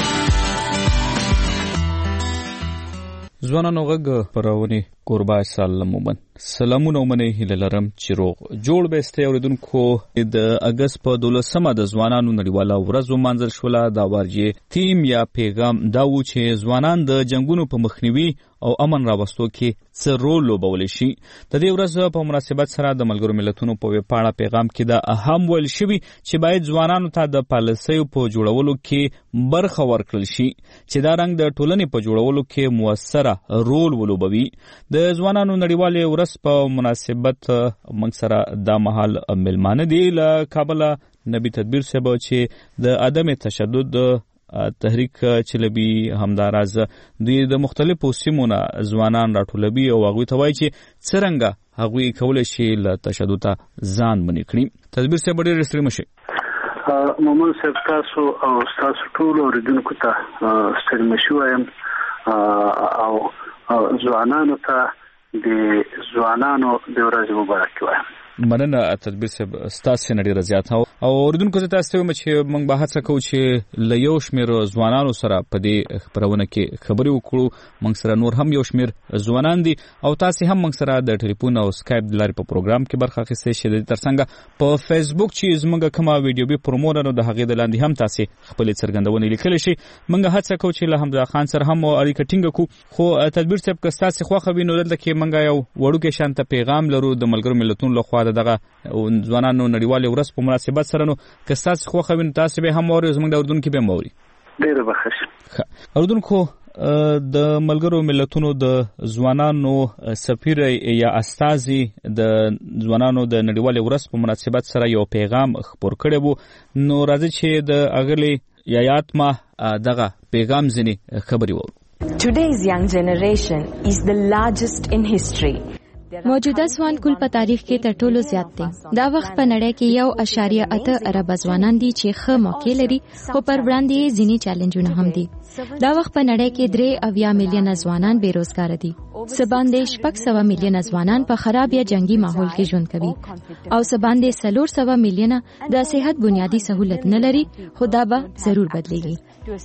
ځوانانو غږ خبرونه قربای سالم مومن. سلامونه ومنه هیله لرم چې روغ جوړ به استي اوریدونکو. د اگست په دولسمه د ځوانانو نړیواله ورځ ومانځل شوله. دا ورځ تیم یا پیغام دا و چې ځوانان د جنگونو په مخنیوي او امن راوستو کې څه رول لوبولی شي. د دې ورځ په مناسبت سره د ملګرو ملتونو په ویبپاڼه پیغام کې دا اهم ویل شوي چې باید ځوانانو ته د پالیسیو په جوړولو کې برخه ورکړل شي چې دا رنګ د ټولنې په جوړولو کې موثره رول ولوبوي. د ځوانانو نړیوالې ورځ په مناسبت موږ سره دا مهال ملمانه دی له کابل نبی تدبیر صاحب چې د عدم تشدد تحریک چلبي همداراز دوی د مختلفو سیمونو ځوانان راټولوي او هغوی ته وایي چې څرنګه هغوی کولی شي له تشدد ځان منع کړي. تدبیر صاحب ډېر ستړي مه شئ. مومن صاحب تاسو او ستاسو ټولو اوریدونکو ته ستړي مه شئ وایم او ځوانانو ته د ځوانانو د ورځې مبارکي وایم. مننه تدبیر صاحب ستاسو نړۍ رضایت او اوردونکو ته تاسو ته چې موږ به هڅه کوو چې له یو شمېر ځوانانو سره په دې خبرونه کې خبرې وکړو. موږ سره نور هم یو شمېر ځوانان دي او تاسو هم موږ سره د ټلیفون او سکایپ د لارې په پروګرام کې برخه اخیستئ شئ. د ترڅنګ په فیسبوک چې زموږ کومه ویډیو به پروموټر نو د هغې د لاندې هم تاسو خپل څرګندونې لیکلی شئ. موږ هڅه کوو چې له حمزه خان سره هم اړیکه ټینګه کړو. خو تدبیر صاحب که تاسو خوښه وي نو دلته کې موږ یو وړوکی شانته پیغام لرو د ملګرو ملتونو لخوا دغه ځوانانو نړیوالې ورځ په مناسبت سره. نو که تاسو خوښه وي نو تاسو به هم اورئ، زموږ د اردن کې به هم اورئ. ډېره بخښه. اردونکو د ملګرو ملتونو د ځوانانو سفیر یا استازي د ځوانانو د نړیوالې ورځ په مناسبت سره یو پیغام خپور کړی وو. نو راځي چې د اغلی یایات ما دغه پیغام ځینې خبرې وورو. Today's young generation is the largest in history. موجوده ځوان کل په تاریخ کې تر ټولو زیات دي. دا وخت په نړۍ کې یو اعشاریه اته ارب ځوانان دي چې ښه موقع لري، خو پر وړاندې ځینې چیلنجونه هم دي. دا وخت په نړۍ کې درې اویا میلیونه ځوانان بیروزګار دي. څه باندې شپږ سوه میلیونه ځوانان په خراب یا جنگي ماحول کې ژوند کوي او څه باندې څلور سوه میلیونه د صحت بنیادی سہولت نه لري، خو دا به ضرور بدلیږي.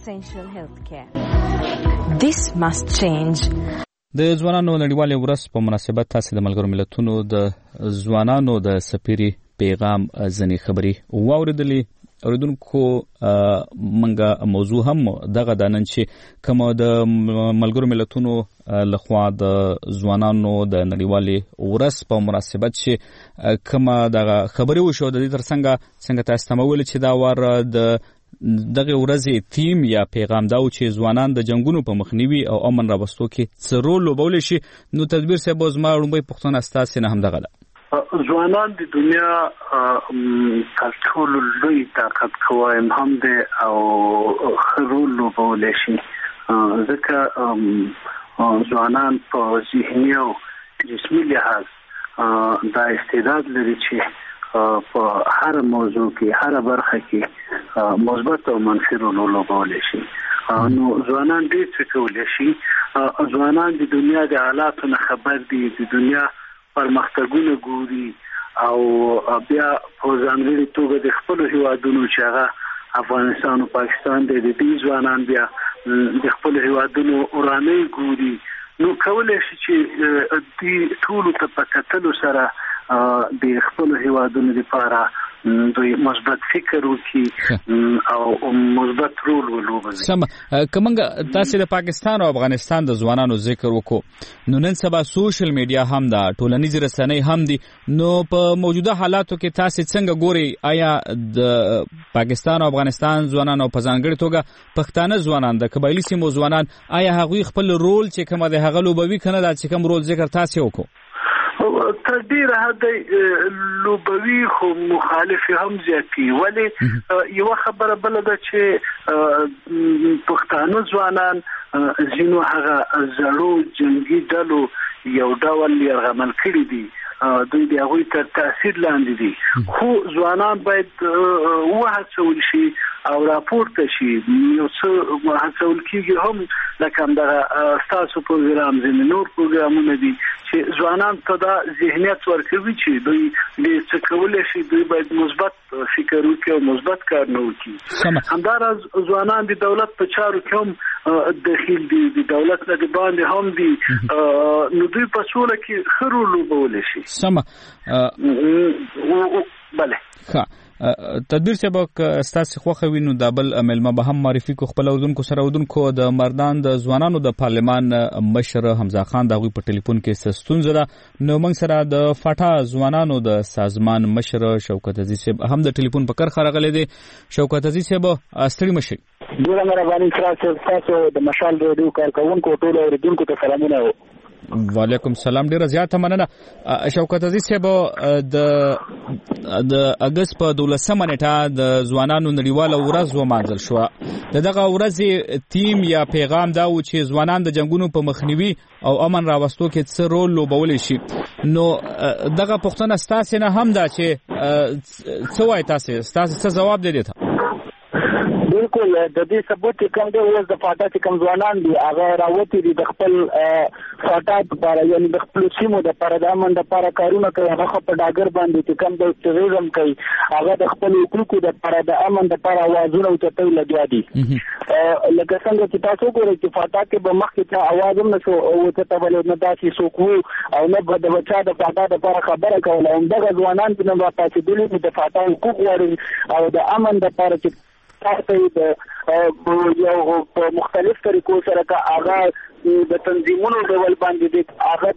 This must change. د ځوانانو نړیوالې ورځ په مناسبت تاسو د ملګرو ملتونو د ځوانانو د سفیري پیغام ځنې خبرې واوریدلې. اوریدونکو منګه موضوع هم دغه د نن چې کوم د ملګرو ملتونو لخوا د ځوانانو د نړیوالې ورځ په مناسبت چې کوم دغه خبرې وشو د دې ترڅنګ څنګه تاسو تمول چې دا ور د دغه ورځې تیم یا پیغام دا و چې ځوانان د جنگونو په مخنیوي او امن راوستو کې څه رول لوبولی شي. نو تدبیر صاحب زما لومړی پوښتنه ستاسې نه هم دغه ده. ځوانان د دنیا تر ټولو لوی طاقت قوایم هم دی او ښه رول لوبولی شي، ځکه ځوانان په ذهني او جسمي لحاظ دا استعداد لري چې په هر موضوع کې هر برخه کې مثبت او منفي رول لوبولی شي. نو ځوانان ډېر څه کولی شي. ځوانان د دنیا د حالاتو نه خبر دي، د دنیا پرمختګونه ګوري او بیا په ځانګړې توګه د خپلو هیوادونو چې هغه افغانستان او پاکستان دی، د دې ځوانان بیا د خپلو هیوادونو ورانۍ ګوري. نو کولی شي چې دې ټولو ته په کتلو سره د خپل هیوادونو لپاره دوی مثبت فکر وکړي او مثبت رول ولوبوي. سم کومنګ تاسو د پاکستان او افغانستان د ځوانانو ذکر وکړو. نو نن سبا سوشل میډیا هم دا ټولنیز رسنۍ هم دي. نو په موجوده حالاتو کې تاسو څنګه ګوري؟ آیا د پاکستان او افغانستان ځوانانو په ځانګړي توګه پښتانه ځوانان د قبایلی سیمو ځوانان آیا هغوی خپل رول چې کومه د هغه لوبوي کنه دا چې کوم رول ذکر تاسو وکړو؟ تر ډیره حد لوبوي خو مخالف هم زیاتی، ولی یو خبره بل ده چې پښتانه ځوانان ځینو هغه زړو جنگي ډلو یو ډول یرغمل کړي دي، دوی د هغوی تر تاثیر لاندې دي. خو ځوانان باید وهڅول شي او راپورته شي. یو څه هڅول کېږي هم لکه همدغه ستاسو پروګرام ځینې نور پروګرامونه دي چې ځوانان ته دا ذهنیت ورکوي چې دوی د څه کولی شي، دوی باید مثبت فکر وکړي او مثبت کارونه وکړي. همداراز ځوانان د دولت په چارو کې هم دخیل دي، د دولت نه د باندې هم دي، نو دوی په سوله کې ښه رول لوبولی شي. سمه بله ښه تدبیر صاحب ستاسو خوښه وینو دا بل ملما به هم معرفي کو خپل اردوونکو سره. اردوونکو د مردان د ځوانانو د پارلمان مشر حمزه خان دغه په ټلیفون کې ستونزه ده. نو موږ سره د فاټا ځوانانو د سازمان مشر شوکت عزیز صاحب هم د ټلیفون په کار خرغلې دي. شوکت عزیز صاحب ستړي مشي. ډیره مهرباني تاسو د مشال ریډیو کارکونکو ټول اوریدونکو ته سلامونه. وعلیکم السلام. ډیره زیاته مننه شوکت عزیز صاحب. د د اگست په دولسمه نیټه د ځوانانو نړیواله ورځ ومانځل شوه. د دغه ورځې تیم یا پیغام دا و چې ځوانان د جنگونو په مخنیوي او امن راوستو کې څه رول لوبولی شي. نو دغه پوښتنه ستاسو نه هم ده چې څه وایي تاسو ستاسو څه ځواب دی ته؟ بالکل د دې ثبوت کوم دی اوس د فاټا چې کوم ځوانان دي هغه راوتی دي د خپل فاټا لپاره یعنی د خپل سیمو د لپاره د امن لپاره کارونه کوي هغه په ډاګر باندې چې کوم د تروریزم کوي هغه د خپل حقوقو د لپاره د امن لپاره आवाजونه اوچتوي لګیا دي لکه څنګه چې تاسو ګورئ چې فاټا کې به مخکې ته आवाज هم نشو اوچتول نه داسې څوک او نه د بچا د فاټا لپاره خبره کوله هم دغه ځوانان په نوم راپاتې دي د فاټا حقوق غواړي او د امن لپاره چې تاسو د یو په مختلف طریقو سره کا هغه د تنظیمونو ډول باندې دي هغه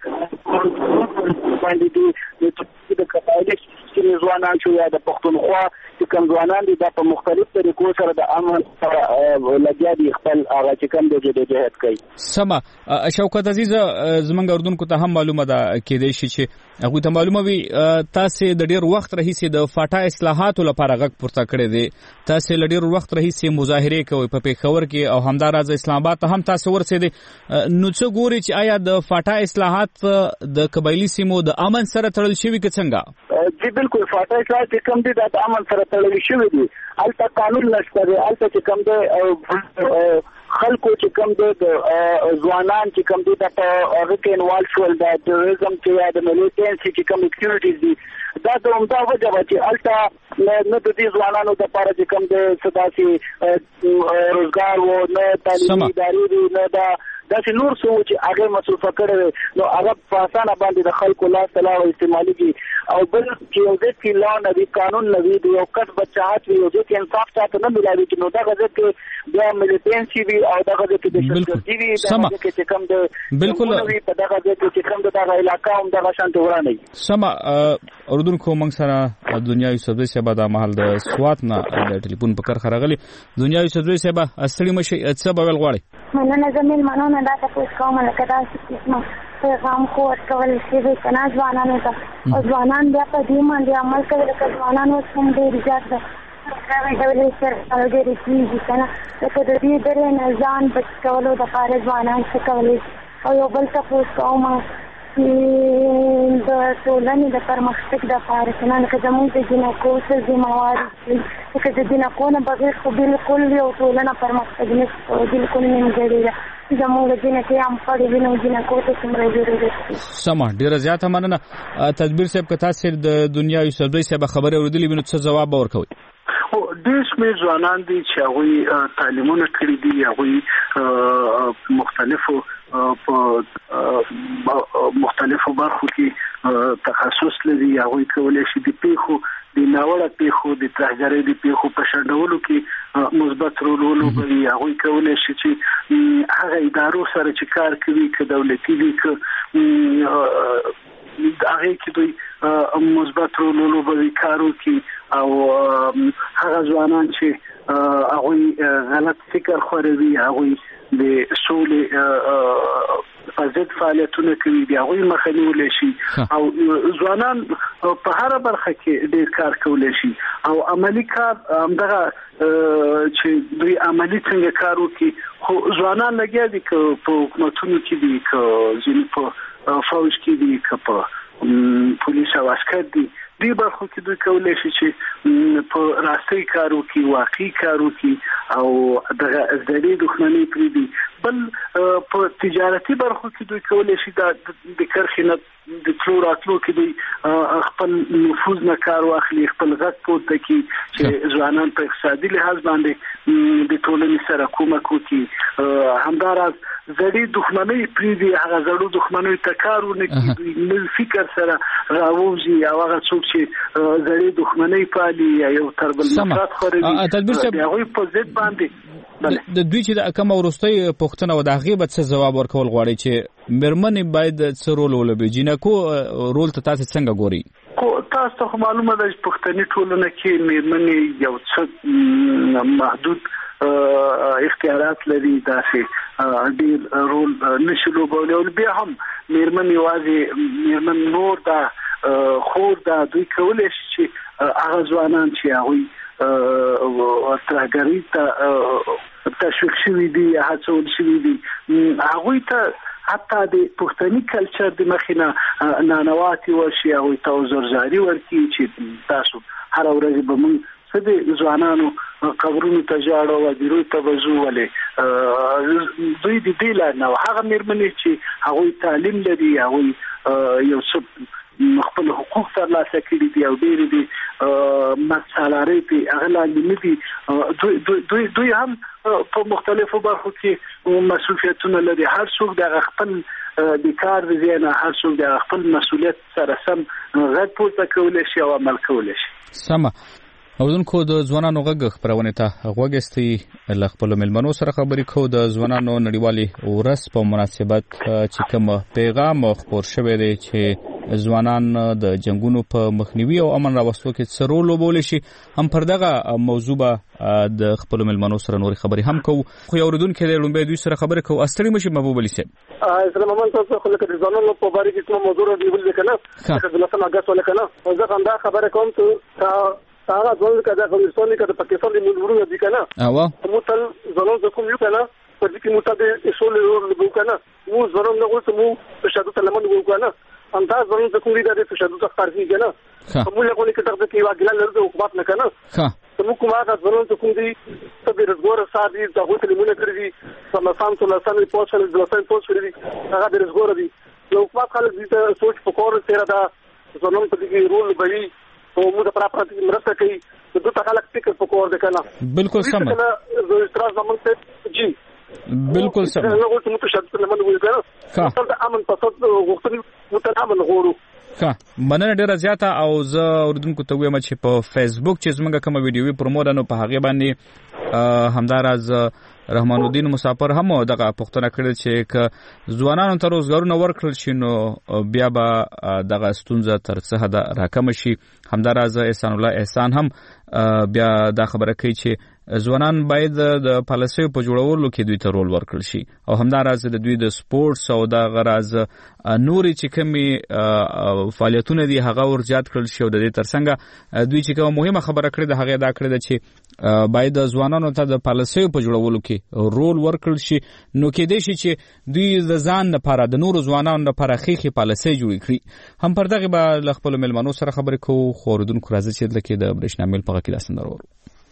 د باندې دي د قبایلی چې ځوانان شو یا د پښتونخوا چې کوم ځوانان دي د په مختلف طریقو سره د امن سره لګیا دي خپل هغه چې کوم د جهاد کوي. سما شوکت عزیز زمونږ اردوونکو ته هم معلومه ده کېدای شي چې هغه ته معلومه وي تاسو د ډیر وخت راهیسې د فاټا اصلاحاتو لپاره غږ پورته کړی دی تاسو د ډیر وخت راهیسې مظاهره کوي په پیښور کې او همدارز اسلام آباد ته هم تاسو ورسېدي نو څه ګوري چې آیا د فاټا اصلاحات د قبایلی سیمو د امن سره تړل شوی که څنګه؟ جی بالکل فاټا اصلاحات چې کوم دي د امن سره تړل شوی دي البته قانون نشته دی البته چې کوم دی خلکو چې کوم دی د ځوانان چې کوم دی د هغه کې انوالو شول د تروریزم کې یا د ملیټنسي چې کوم اکټیویټیز دي دا د عمده وجه وه چې هلته نه د دې ځوانانو دپاره چې کوم دی څه داسې روزګار و نه تعلیمي ادارې دي نه دا داسې نور څه و چې هغې مصروفه کړی دی نو هغه په اسانه باندې د خلکو لاس ته لاړ استعمالېږي او بل چې یو ځای کې لا نه وي قانون نه وي د یو کس بچاهت وي یو ځای کې انصاف چاته نه میلاوي نو دغه ځای کې بیا ملیټنسي وي او دغه ځای کې دهشتګردي وي دغه ځای کې چې کوم د بالکل په دغه ځای کې چې کوم د دغه علاقه هم دغه شانتې ورانه وي. سمه اردوونکو موږ سره دنیا یوسفزی صاحب د مهال د سوات نه د ټلیفون په کرخه راغلی. دنیا یوسفزی صاحب ستړي مشي څه به ویل غواړئ؟ مننه زميل مننه دا تاسو کوم لکه دا چې پیغام خو ورکول شوی کنه ځوانانو ته او ځوانان بیا په دې باندې عمل کوي لکه ځوانانو هم ډېر زیات ده دا ډول سره ډېر کیږي کنه لکه د دې درې نه ځان بچ کولو دپاره ځوانان څه کولی او یو بل تاسو کوم چې د ټولنې د پرمختګ دپاره کنه لکه زموږ د جنکو څه ذمهواري دي لکه د جنکو نه بغیر خو بالکل یو ټولنه پرمختګ نه کوي بالکل نیمګړې ده زموږ جنکې هم پړې وي نو جنکو ته څومره ضرورت دی. سمه ډېره زیاته مننه. تدبیر صاحب که تاسو د دنیا یوسفزی صاحب خبرې اورېدلې وي نو څه ځواب به ورکوئ؟ ډېر شمېر ځوانان دي چې هغوی تعلیمونه کړي دي هغوی مختلفو په مختلفو برخو کې تخصص لري هغوی کولی شي د پیښو د ناوړه پیښو د ترهګرۍ د پیښو په شنډولو کې مثبت رول ولوبوي هغوی کولی شي چې هغه ادارو سره چې کار کوي که دولتي وي که هغې کې دوی مثبت رول ولوبوي کار وکړي او هغه ځوانان چې هغوی غلط فکر خوروي هغوی د سولې په ضد فعالیتونه کوي د هغوی مخه نیولی شي او ځوانان په هره برخه کې ډېر کار کولی شي او عملي کار همدغه چې دوی عملي څنګه کار وکړي خو ځوانان لګیا دي که په حکومتونو کې دي که ځینې په فوج کې دي که په پولیس او عسکر دي دې برخو کې دوی کولی شي چې په راستۍ کار وکړي واقعي کار وکړي او دغه زړې دښمنۍ پرېږدي بل په تجارتي برخو کې دوی کولی شي دا د کرښې نه د تلو راتلو کې دوی خپل نفوذ نه کار واخلي خپل غږ پورته کړي چې ځوانان په اقتصادي لحاظ باندې د ټولنې سره کومک وکړي همداراز زړې دښمنۍ پرېږدي هغه زړو دښمنیو ته کار ونه کړي دوی نوي فکر سره راووځي او هغه څوک چې زړې دښمنۍ پالي یا یو تربل نفرت خوروي د هغوی په ضد باندې د دوی چې د کومه وروستۍ پوښتنه وه د هغې به څه ځواب ورکول غواړئ چې مېرمنې باید څه رول ولوبوي جینکو رول ته تاسې څنګه ګورئ؟ خو تاسو ته خو معلومه ده چې پښتني ټولنه کې مېرمنې یو څه محدود اختیارات لري داسې ډېر رول نشي لوبولی او بیا هم مېرمن یوازې مېرمن مور ده خور ده دوی کولی شي چې هغه ځوانان چې هغوی ترهګرۍ ته تشویق شوي دي یا هڅول شوي دي هغوی ته حتی د پښتني کلچر د مخې نه نانواتې وشي هغوی ته زرزاري ورکړي چې تاسو هره ورځ به موږ سده ځوانانو قبرونو ته ژاړو او دیرو ته وځو ولې دوی د دې لا نه هغه مېرمنې چې هغه تعلیم لري هغه یو څه خپل حقوق ترلاسه کړي دي او ډېر دي مسالاري دي هغه نه دي دوی دوی دوی هم په مختلفو برخو کې مسؤلیتونه لري. هر څوک د خپل د کار وزینه هر څوک د خپل مسؤلیت سره سم غږ پورته کولای شي او عمل کولای شي. سم اوردونکو د ځوانانو غږ خبرونه ته غوږستي ل خپل ملمنو سره خبرې کو. د ځوانانو نړیوالي ورځ په مناسبت چې کوم پیغام خبر شوی دی چې ځوانان د جنگونو په مخنیوي او امن راوستلو کې څه رول لوبولی شي، هم پر دغه موضوع به د خپل ملمنو سره نورې خبرې هم کوو. خو یو اورېدونکی دی لومبی دوی سره خبرې کوو. ستړي مشي محبوب علي صاحب. اسلام محمد تاسو خو لکه د ځوانانو په باره کې کوم موضوع راډیول دی کنه چې د لسم اگست ولکنه زه هم دا خبره کوم ته هغه ځول کده افغانستان کې د پاکستان د ملګرو دي کنه اوا مو تل ځوانان زه کوم یو کنه په دې کې مو ته د اصول ورو کنه مو ځوانان نه غوښته مو تشدد تلمن وو کنه انداز ځوانان زه کوم لري تشدد ښکارځي کنه مو له کومې کټه کې واګلا لري حکومت نه کنه ها مو کومه هغه ځوانان ته کوم دي ته د رزګور سادي د هوټل مونږ کړی دي سمسان ته لسان پوسټ کړی د لسان پوسټ کړی دي هغه د رزګور دي نو حکومت خلک دې ته سوچ پکور سره دا ځوانان په دې رول بوي او موږ د پراپراتي مرسته کوي د دوه خلک فکر پکور ده کنه بالکل سم ده زه استراز زمون ته جی بالکل سم نو ټول متشدد لمن وي کنه څه امن پسند غوښتنې متامن غوړو ښه مننه ډیره زیاته. او زه اوردونکو ته وایم چې په فیسبوک چې زمونږ کوم ویډیوي پرومو ده نو په هغه باندې همداراز رحمان الدین مسافر هم دغه پښتنه کړی چې ک ځوانانو ته روزګارونه ورکړل شي نو بیا به دغه ستونزه تر څه حد راکم شي. همداراز احسان الله احسان هم بیا دا خبره کوي چې ځوانان باید د پالیسیو په جوړولو کې دوی ته رول ورکړل شي او همداراز د دوی د سپورتس او د غراز نوري چې کومي فعالیتونه دي هغه ور زیات کړل شي او د دې ترڅنګ دوی چې کومه مهمه خبره کړې ده هغه دا کړې ده چې باید ځوانانو ته د پالیسیو په جوړولو کې رول ورکړل شي نو کې دې شي چې دوی د ځان لپاره د نورو ځوانانو لپاره خېخي پالیسي جوړ کړي. هم پر دغه به خپل ملمنو سره خبرې کوو. خو اوردونکو راځي چې لکه د برېښنا میل په کې داسندر ورو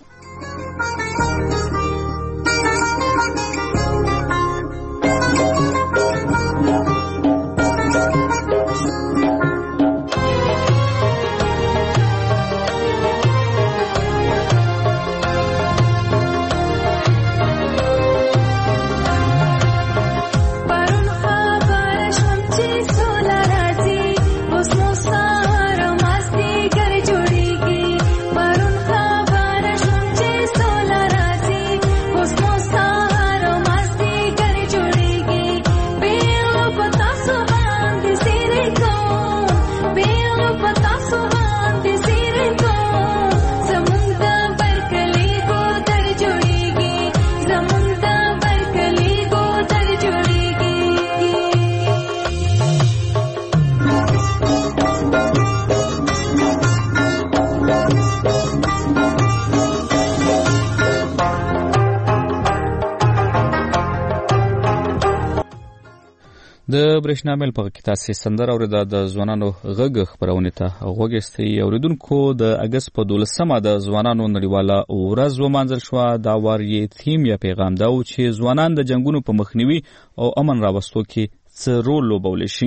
د برېښنا میل په کې تاسو سندره اوریدا د ځوانانو غږ خبرونه ته غوږستي. اوریدونکو د اگست په دولسمه د ځوانانو نړیواله ورځ ومانځل شو. دا وار یې تیم یا پیغام دا و چې ځوانان د جنگونو په مخنیوي او امن راوستلو کې څه رول لوبولی شي.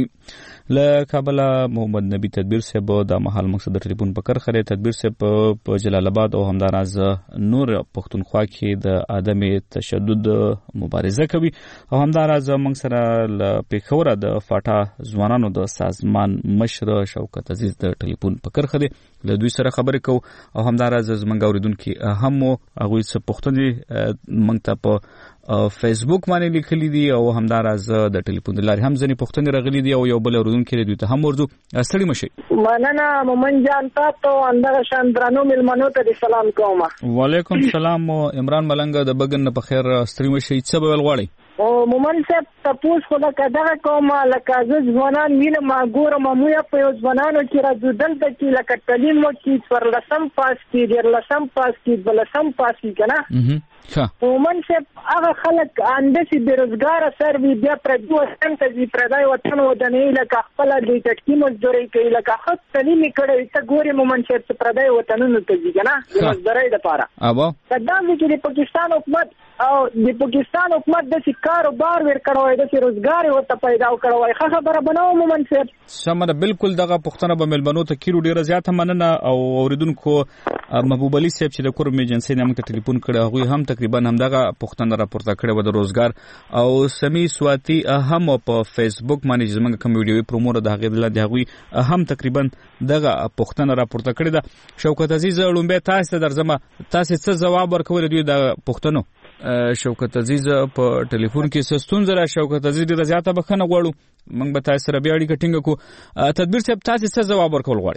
له کابل محمد نبی تدبیر صاحب د مهال مقصد ټلیفون په کر خره تدبیر صاحب په جلال آباد او همداراز نور پښتونخوا کې د عدم تشدد مبارزه کوي او همداراز موږ سره ل پیښور د فاټا ځوانانو د سازمان مشر شوکت عزیز د ټلیفون په کر خره له دوی سره خبرې کوو او همداراز زمونږ اوریدونکو هم هغه څه پښتني موږ ته په فیسبوک باندې لیکلي دي او همداراز د ټلیفون لارې هم ځنې پښتني راغلي دي او یو بل اوریدونکو دوی ته هم ورځو. ستړي مشي. مننه مومن جان تاسو اندغه شان درنو ملمنو ته سلام کوم. وعلیکم السلام. عمران ملنګ د بګن په خیر. ستړي مشي. څه به ول غواړي؟ او مومن صاحب تاسو خو لکه دغه کوم لکه ځوانان مینه ما ګورم مو یا په ځوانانو کې راځدل د چې لکه تعلیم مو کې پر لسم پاس کې ډیر لسم پاس کې بل لسم پاس کې کنه. مومن صاحب هغه خلک اندسې بیروزګاره سر وي بیا پردي وطن ته ځي پردی وطن ودانوي لکه خپله د چټکي مزدورۍ کوي لکه ښه تعلیم یې کړی ته ګورې مومن صاحب چې پردی وطنونو ته ځي که نه د مزدورۍ دپاره که دا وي چې د پاکستان حکومت او د پاکستان حکومت داسې کاروبار ورکړی وای داسې روزګار یې ورته پیدا کړی وای ښه خبره به نه وه مومن صاحب. سمه ده بلکل دغه پوښتنه به مېلمنو ته کیرو ډېره زیاته مننه او اوریدونکو محبوب علي صاحب چې د کورم ایجنسۍ نه موږ ته ټلیفون کړی هغوی هم تقریبا همدغه پوښتنه راپورته کړې وه د روزګار او سمی سواتي هم په فیسبوک باندې چې زموږ کوم ویډیوي پرومو ده د هغې لاندې هغوی هم تقریبا دغه پوښتنه راپورته کړې ده. شوکت عزیز لومبی تاسې ته درځمه تاسې څه ځواب ورکولی دوی د پوښتنو؟ شوکت عزیز په ټلیفون کې څه ستونزه ده؟ شوکت عزیز ډېره زیاته بخښنه غواړو موږ به تاسې سره بیا اړیکه ټینګه کړو. تدبیر صاحب تاسې څه ځواب ورکول غواړئ؟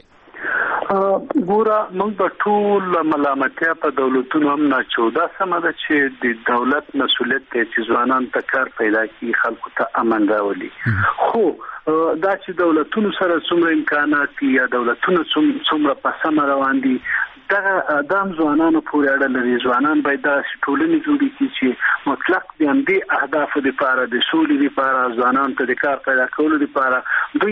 ګوره موږ به ټول ملامتیا په دولتونو هم ناچو. دا سمه ده چې د دولت مسؤلیت دی چې ځوانان ته کار پیدا کړي خلکو ته امن راولي، خو دا چې دولتونو سره څومره امکانات دي یا دولتونو څومره په سمه روان دي دغه د ځوانانو پورې اړه لري. ځوانان باید داسې ټولنې جوړې کړي چې مطلق د همدې اهدافو دپاره د سولې دپاره ځوانانو ته د کار پیدا کولو دپاره دوی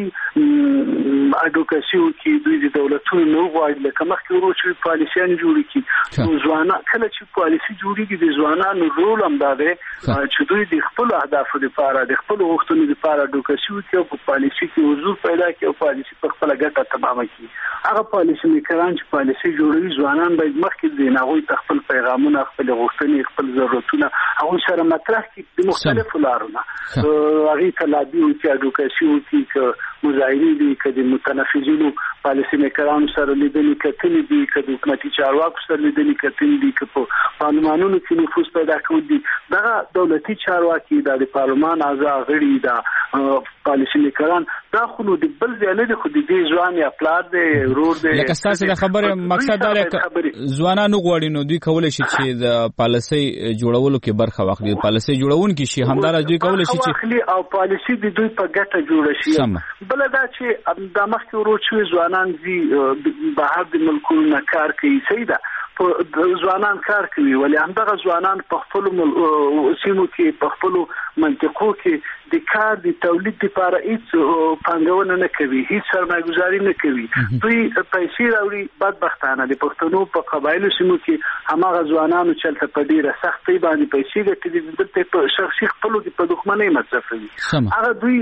اډوکاسي وکړي، دوی د دولتونو نه وغواړي لکه مخکې ورو چې پالیسیانې جوړې کړي. نو ځوانان کله چې پالیسي جوړېږي د ځوانانو رول هم دا دی چې دوی د خپلو اهدافو دپاره د خپلو غوښتنو دپاره اډوکاسي وکړي او په پالیسي کې حضور پیدا کړي او پالیسي په خپله ګټه تمامه کړي. هغه پالیسي میکران چې پالیسي جوړوي ځوانان باید مخکې د هغوی ته خپل پیغامونه خپل غوښتنې خپل ضرورتونه هغوی سره مطرح کړي د مختلفو لارو نه هغې ته لابي وکړي اډوکاسي وکړي که مظاهرې دي که د متنفذینو پالیسي میکرانو سره لیدنې کتنې دي که د حکومتي چارواکو سره لیدنې کتنې دي که په پارلمانونو کې نفوذ پیدا کول دي دغه دولتي چارواکي دا د پارلمان اعضا غړي دا پالیسي میکران دا خو نو د بل ځای نه دي خو د دې ځوان یا پلار دی ورور دی لکه ستاسې د خبرې مقصد دا دی ځوانان وغواړي نو دوی کولی شي چې د پالیسۍ جوړولو کې برخه واخلي پالیسۍ جوړونکي شي همداراز دوی کولی شي چې او پالیسي د دوی په ګټه جوړه شي. بله دا چې د مخکې ورو شوي ځوانان ځي بهر د ملکونو نه کار کوي صحیح ده ځوانان کار کوي ولې همدغه ځوانان په خپلو سیمو کې په خپلو منطقو کې د کار د تولید لپاره هیڅ پانګونه نه کوي هیڅ سرمایه‌ګذاري نه کوي دوی پیسې راوړي بدبختانه د پښتنو په قبایلو سیمو کې هماغه ځوانانو چې هلته په ډېره سختۍ باندې پیسې ګټي دلته په شخصي خپلو کې په دښمنۍ مصرفوي هغه دوی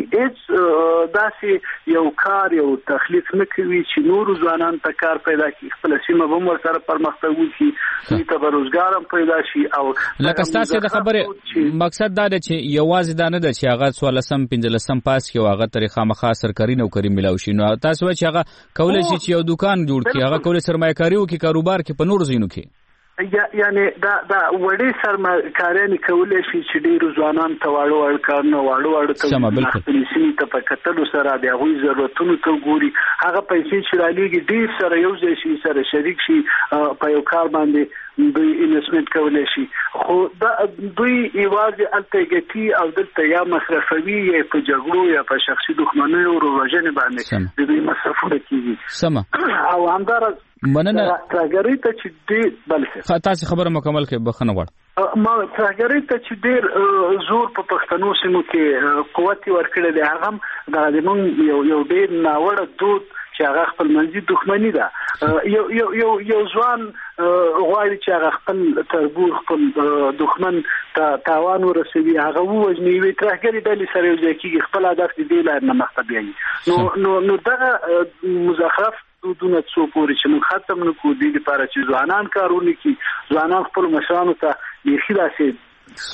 هیڅ داسې یو کار یو تخلیق نه کوي چې نورو ځوانانو ته کار پیدا کړي خپله سیمه به هم ورسره پرمختګ وکړي دوی ته به روزګار هم پیدا شي او لکه ستاسې د خبرې مقصد دا ده چې یوازې دا نه ده چې هغه څوارلسم پنځلسم پاس کې او هغه ترې خامخا سرکاري نوکري میلاو شي نو تاسو وایئ چې هغه کولی شي چې یو دوکان جوړ کړي هغه کولی سرمایه کاري وکړي کاروبار کې په نورو ځایونو کې یعنی دا دا وړې سرمایه‌کارانې کولی شي چې ډېرو ځوانانو ته واړه واړه کارونه واړه واړه خپلې سیمې ته په کتلو سره د هغوی ضرورتونو ته وګوري هغه پیسې چې رالیږي ډېر سره یو ځای شي سره شریک شي په یو کار باندې دوی انویسټمنټ کولی شي خو دا دوی یوازې هلته ګټي او دلته یا مصرفوي یا په جګړو یا په شخصي دښمنیو وژنې باندې د دوی مصرفونه کېږي سمه او همداراز مننه ترهګرۍ ته چې ډېر بلکې تاسې خبره مکمل کړئ بخښنه غواړم ما ترهګرۍ ته چې ډېر زور په پښتنو سیمو کې قوت یې ورکړی دی هغه هم دا زموږ یو یو ډېر ناوړه دود چې هغه خپل منځي دښمني ده یو یو یو یو ځوان غواړي چې هغه خپل تربور خپل دښمن ته تاوان ورسوي هغه ووژني یوې ترهګرې ډلې سره یو ځای کېږي خپل هدف د دې لارې نه مخته بیایي نو نو نو دغه مزخرف دودونه څو پورې چې موږ ختم نه کړو دې لپاره چې ځوانان کار ونه کړي ځوانان خپلو مشرانو ته بیخي داسې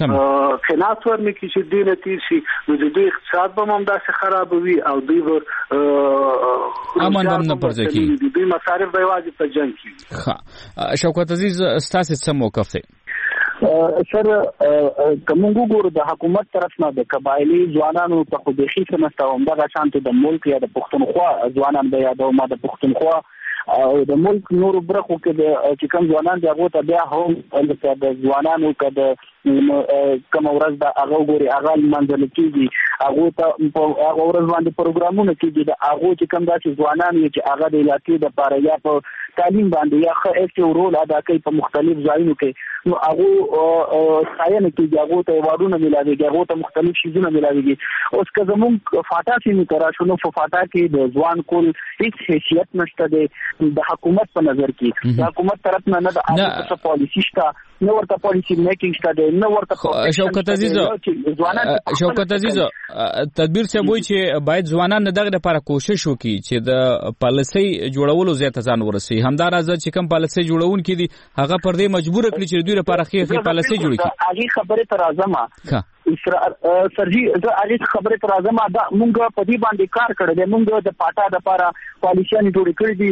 قناعت ورنه کړي چې دې نه تېر شي نو د دوی اقتصاد به هم همداسې خرابوي او دوی به امن به هم نه پرځای کېږي دوی مصارف به یوازې په جنګ کېږي. ښه شوکت عزیز ستاسې څه موقف دی؟ سر کومو ګورو د حکومت طرف نه د قبایلی ځوانانو ته خو بيخي څه نشته همدغه شانته د ملک یا د پښتونخوا ځوانان به یادو ما د پښتونخوا او د ملک نور برخو کې د چې کوم ځوانان دی هغه ته بیا هم د ځوانانو کې د کوم ورځ دا هغه ګوري هغه منځل کېږي هغه ته هغه ورځ باندې پروګرامونه کېږي دا هغه چې کوم داسې ځوانان چې هغه د علاقې د لپاره یا په تعلیم باندې یا ښه اکټیو رول ادا کوي په مختلف ځایونو کې نو هغه ځایونه کې هغه ته وادونه ملاويږي هغه ته مختلف شیزونه ملاويږي اوس که زموږ فاټا سیمه ترا شنو په فاټا کې د ځوان کول هیڅ حیثیت نشته د حکومت په نظر کې د حکومت طرف نه نه د اړیکو پالیسی شته نو ورته پالیسی میکینګ شته نو ورته شوکت عزیز شوکت عزیز تدبیر څه وایي چې باید ځوانان دغه لپاره کوشش وکړي چې د پالیسی جوړولو زیاته ځان ورسي همدارازه چې کوم پالیسی جوړون کې دي هغه پر دې مجبور کړي چې دوی لپاره خې پالیسی جوړ کړي هغه خبره تر اعظم اسرار سرجی زه هغه خبره تر اعظم دا مونږ په دې باندې کار کړی دی مونږ د پاټا د لپاره پالیسیانه جوړ کړې دي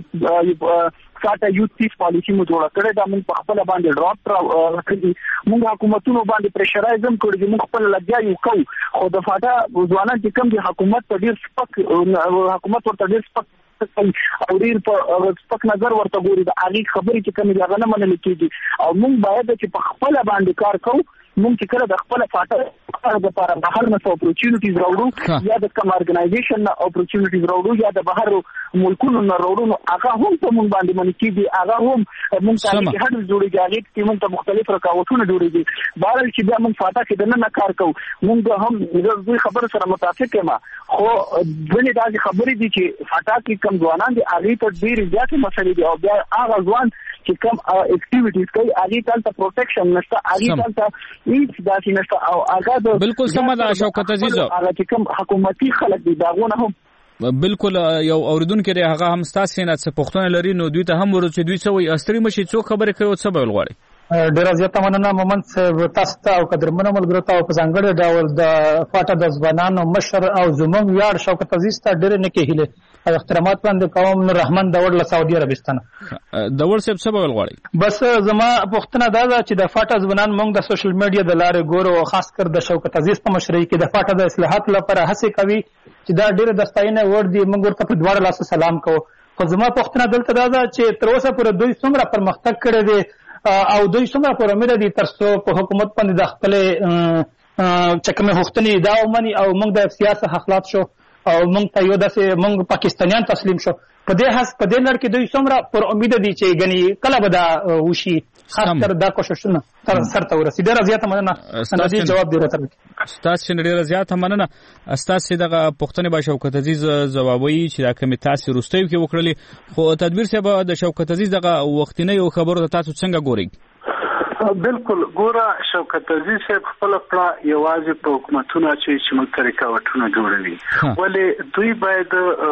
ساته یوت پیس پالیسی مو جوړ کړی دا مونږ په خپل باندې ډراپ کړی مونږ حکومتونو باندې پریشرایزم کړی مونږ خپل لګیا یو کو خو د فاټا ځوانان چې کوم دي حکومت په ډیر سپک حکومت ورته ډیر سپک او ډیر په سپک نظر ورته ګوري د اړیک خبرې چې کوم ځای نه منل کېږي او مونږ باید چې په خپل باندې کار کوو مونږ چې کله د خپل فاټا د لپاره بهر نه اپورچونټیز راوړو یا د کوم ارګنایزیشن نه اپورچونټیز راوړو یا د بهر ملکونو نه راوړو هغه هم په مونږ باندې منې کېږي هغه هم مونږ ته هر جوړیږي هغه کې مونږ ته مختلف رکاوټونه جوړیږي بهر چې بیا مونږ فاټا کې د نه کار کوو مونږ هم د خبر سره متفق یم خو ځنې دا خبرې دي چې فاټا کې کم ځوانان دي هغه ته ډېر زیات مسلې دي او بیا هغه ځوان چې کم اکټیویټیز کوي هغه ته پروټیکشن نشته هغه ته هیڅ داسې نشته او هغه بالکل سم ده شوکت عزیز هغه چې کوم حکومتي خلک دي داغونه هم بالکل یو اوریدونکو دی هغه هم ستاسو نه څه پښتون لري نو دوی ته هم ورته چې دوی څه وي استری مشي څو خبره کوي او څه بل غواړي ډیر زیاته مننه مومن تاسو ته او قدرمنو ملګرو ته په ځانګړي ډول د فاټا د ځوانانو مشر او زموږ یار شوکت عزیز ته ډیر نه کېهله او احترامات باندې کوم نور رحمان داوړ له سعودي عربستان داوړ صاحب څه بل غواړي بس زما پښتنه دا ده چې د فاټا ځوانان موږ د سوشل میډیا د لارې ګورو او خاص کر د شوکت عزیز په مشرۍ کې د فاټا د اصلاحات لپاره هڅه کوي چې دا ډیر د ستاینه ور دي موږ ورته په دواړه لاس سلام کوو خو زما پښتنه دلته دا ده چې تر اوسه پورې دوی څومره پرمختګ کړی دی او دوی څومره پر امید دي ترڅو په حکومت باندې د خپل چکمه حقوقي دا ومني او موږ د سیاست اخلاق شو او موږ ته یو داسې موږ پاکستانیان تسلیم شو په دې هڅه په دې لړ کې دوی څومره پر امید دي چې غني کله به دا وشي خاص کر دا کوششونه تر سرته ورسي ډېر زیاته مننه اندازې جواب دی راته تاسو ډېر زیاته مننه تاسو دغه پښتني با شوکت عزیز جوابوي چې دا کوم تاسو روستیو کې وکړلې خو تدبیر صاحب د شوکت عزیز دغه وختینه یو خبرو تاسو څنګه ګورئ بالکل ګوره شوکت عزیز صاحب خپل پلا یوازې په حکومتونو چې موږ طریقه وټونه جوړوي ولې دوی باید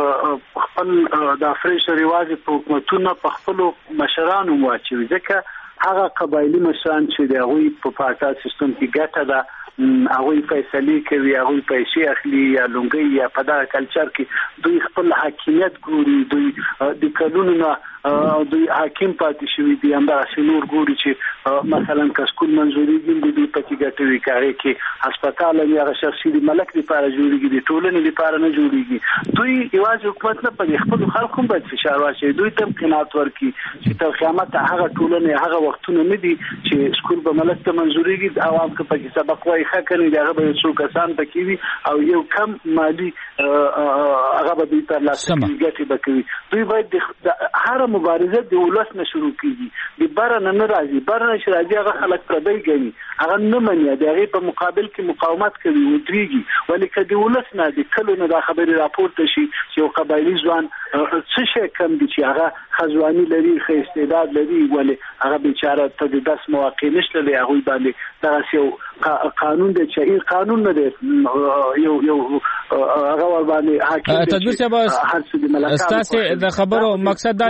خپل د افریشر یوازې په حکومتونو په خپل مشرانو واچوي ځکه هغه قبایلی مشران چې د هغوی په پاټا سیستم کې ګټه ده هغوی فیصلې کوي هغوی پیسې اخلي یا لونګي یا په دغه کلچر کې دوی خپل حاکمیت ګوري دوی د قانونونو دوی حاکم پاتې شوی دي همدا سنور ګوري چې مثلا کسکول منځوري دي د دې پټي ګټوي کوي کې هسپتال یا شخصي ملک لپاره جوړیږي د ټولنې لپاره نه جوړیږي دوی یوازې حکومت نه په خپل خلکو باندې فشار واچي دوی تم قناعت ورکي چې تر قیامت هغه ټولنې هغه وختونه نه دي چې سکول به ملک ته منځوريږي عوام کې په سبق وایي خکنه دغه به څو کسان پکې وي او یو کم مالی هغه به د تر لاسه ګټي بکوي دوی باید هر مبارزه د ولس نه شروع کیږي د بارنه نه راځي بارنه چې راځي هغه خلک پردی کوي هغه نه مني دغه په مقابل کې مقاومت کوي او دریږي ولیکه د ولس نه د کلو نه د خبري راپورته شي چې یو قبایلی ځوان څه شي کم دي چې هغه خزوانی لري خو استعداد لري ولې هغه بیچاره ته د داس مواقع نشته لري هغه باندې دا یو قانون دی چې ای قانون نه دی یو یو هغه ور باندې حاکم تدبیر صاحب استاسه د خبرو مقصد دا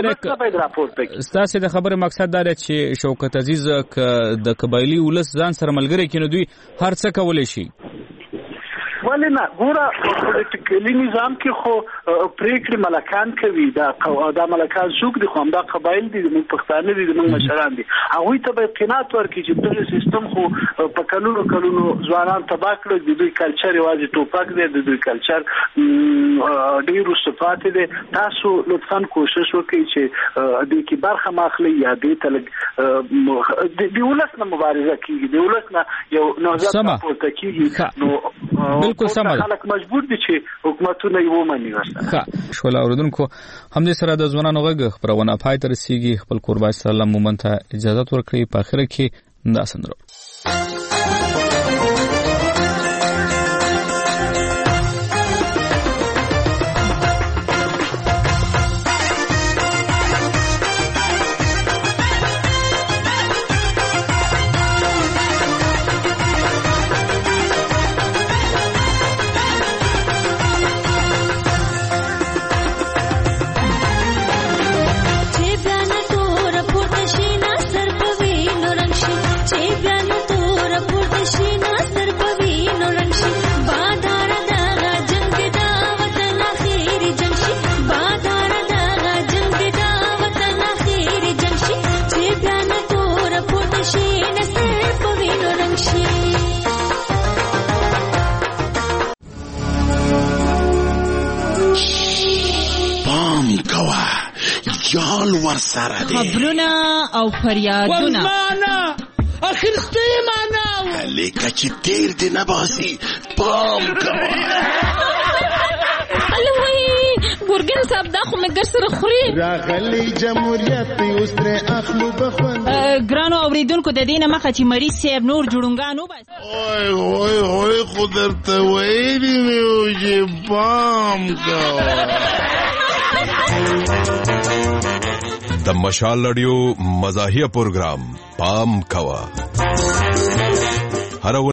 ستاسو د خبره مقصد دا چې شوکت عزیز د قبایلی ولس ځان سره ملګری کینو دوی هر څه کولای شي ولې نه ګوره پولیټیکلي نظام کې خو پریکړې ملکان کوي دا دا ملکان څوک دي خو همدا قبایل دي موږ پښتانه دي موږ مشران دي هغوی ته به قناعت ورکړي چې دغه سیستم خو په کلونو کلونو ځوانان تباه کړل د دوی کلچر یوازې ټوپک دی د دوی کلچر ډېر وروسته پاتې دی تاسو لطفا کوشش وکړئ چې دې کې برخه ماخلي یا دې ته لږ د ولس نه مبارزه کیږي د ولس نه یو نهضت راپورته کیږي نو بالکل سم خلک مجبور دي چې حکومتونه یې ومني ورسره شول اوردونکو همدې سره د ځوانانو غږ خبرونه پای ته رسیږي خپل قربان سلام مومن ته اجازه ورکړئ په اخر کې دا سندره خبرونه او فریادونه ورمانه اخر ستې معنا لیکه چې تیر دې نه باسي پام کوه الوی ګورګین صاحب دا خو مې ګر سره خوري راغلی جمهوریت اوس تر اخلو بخوند ګرانو اوریدونکو د دینه مخه چې مریض صاحب نور جوړونګانو بس اوه اوه اوه خو درته ویلي مې و چې پام کوه د مشال رادیو مزاحیه پروګرام پام کوه هر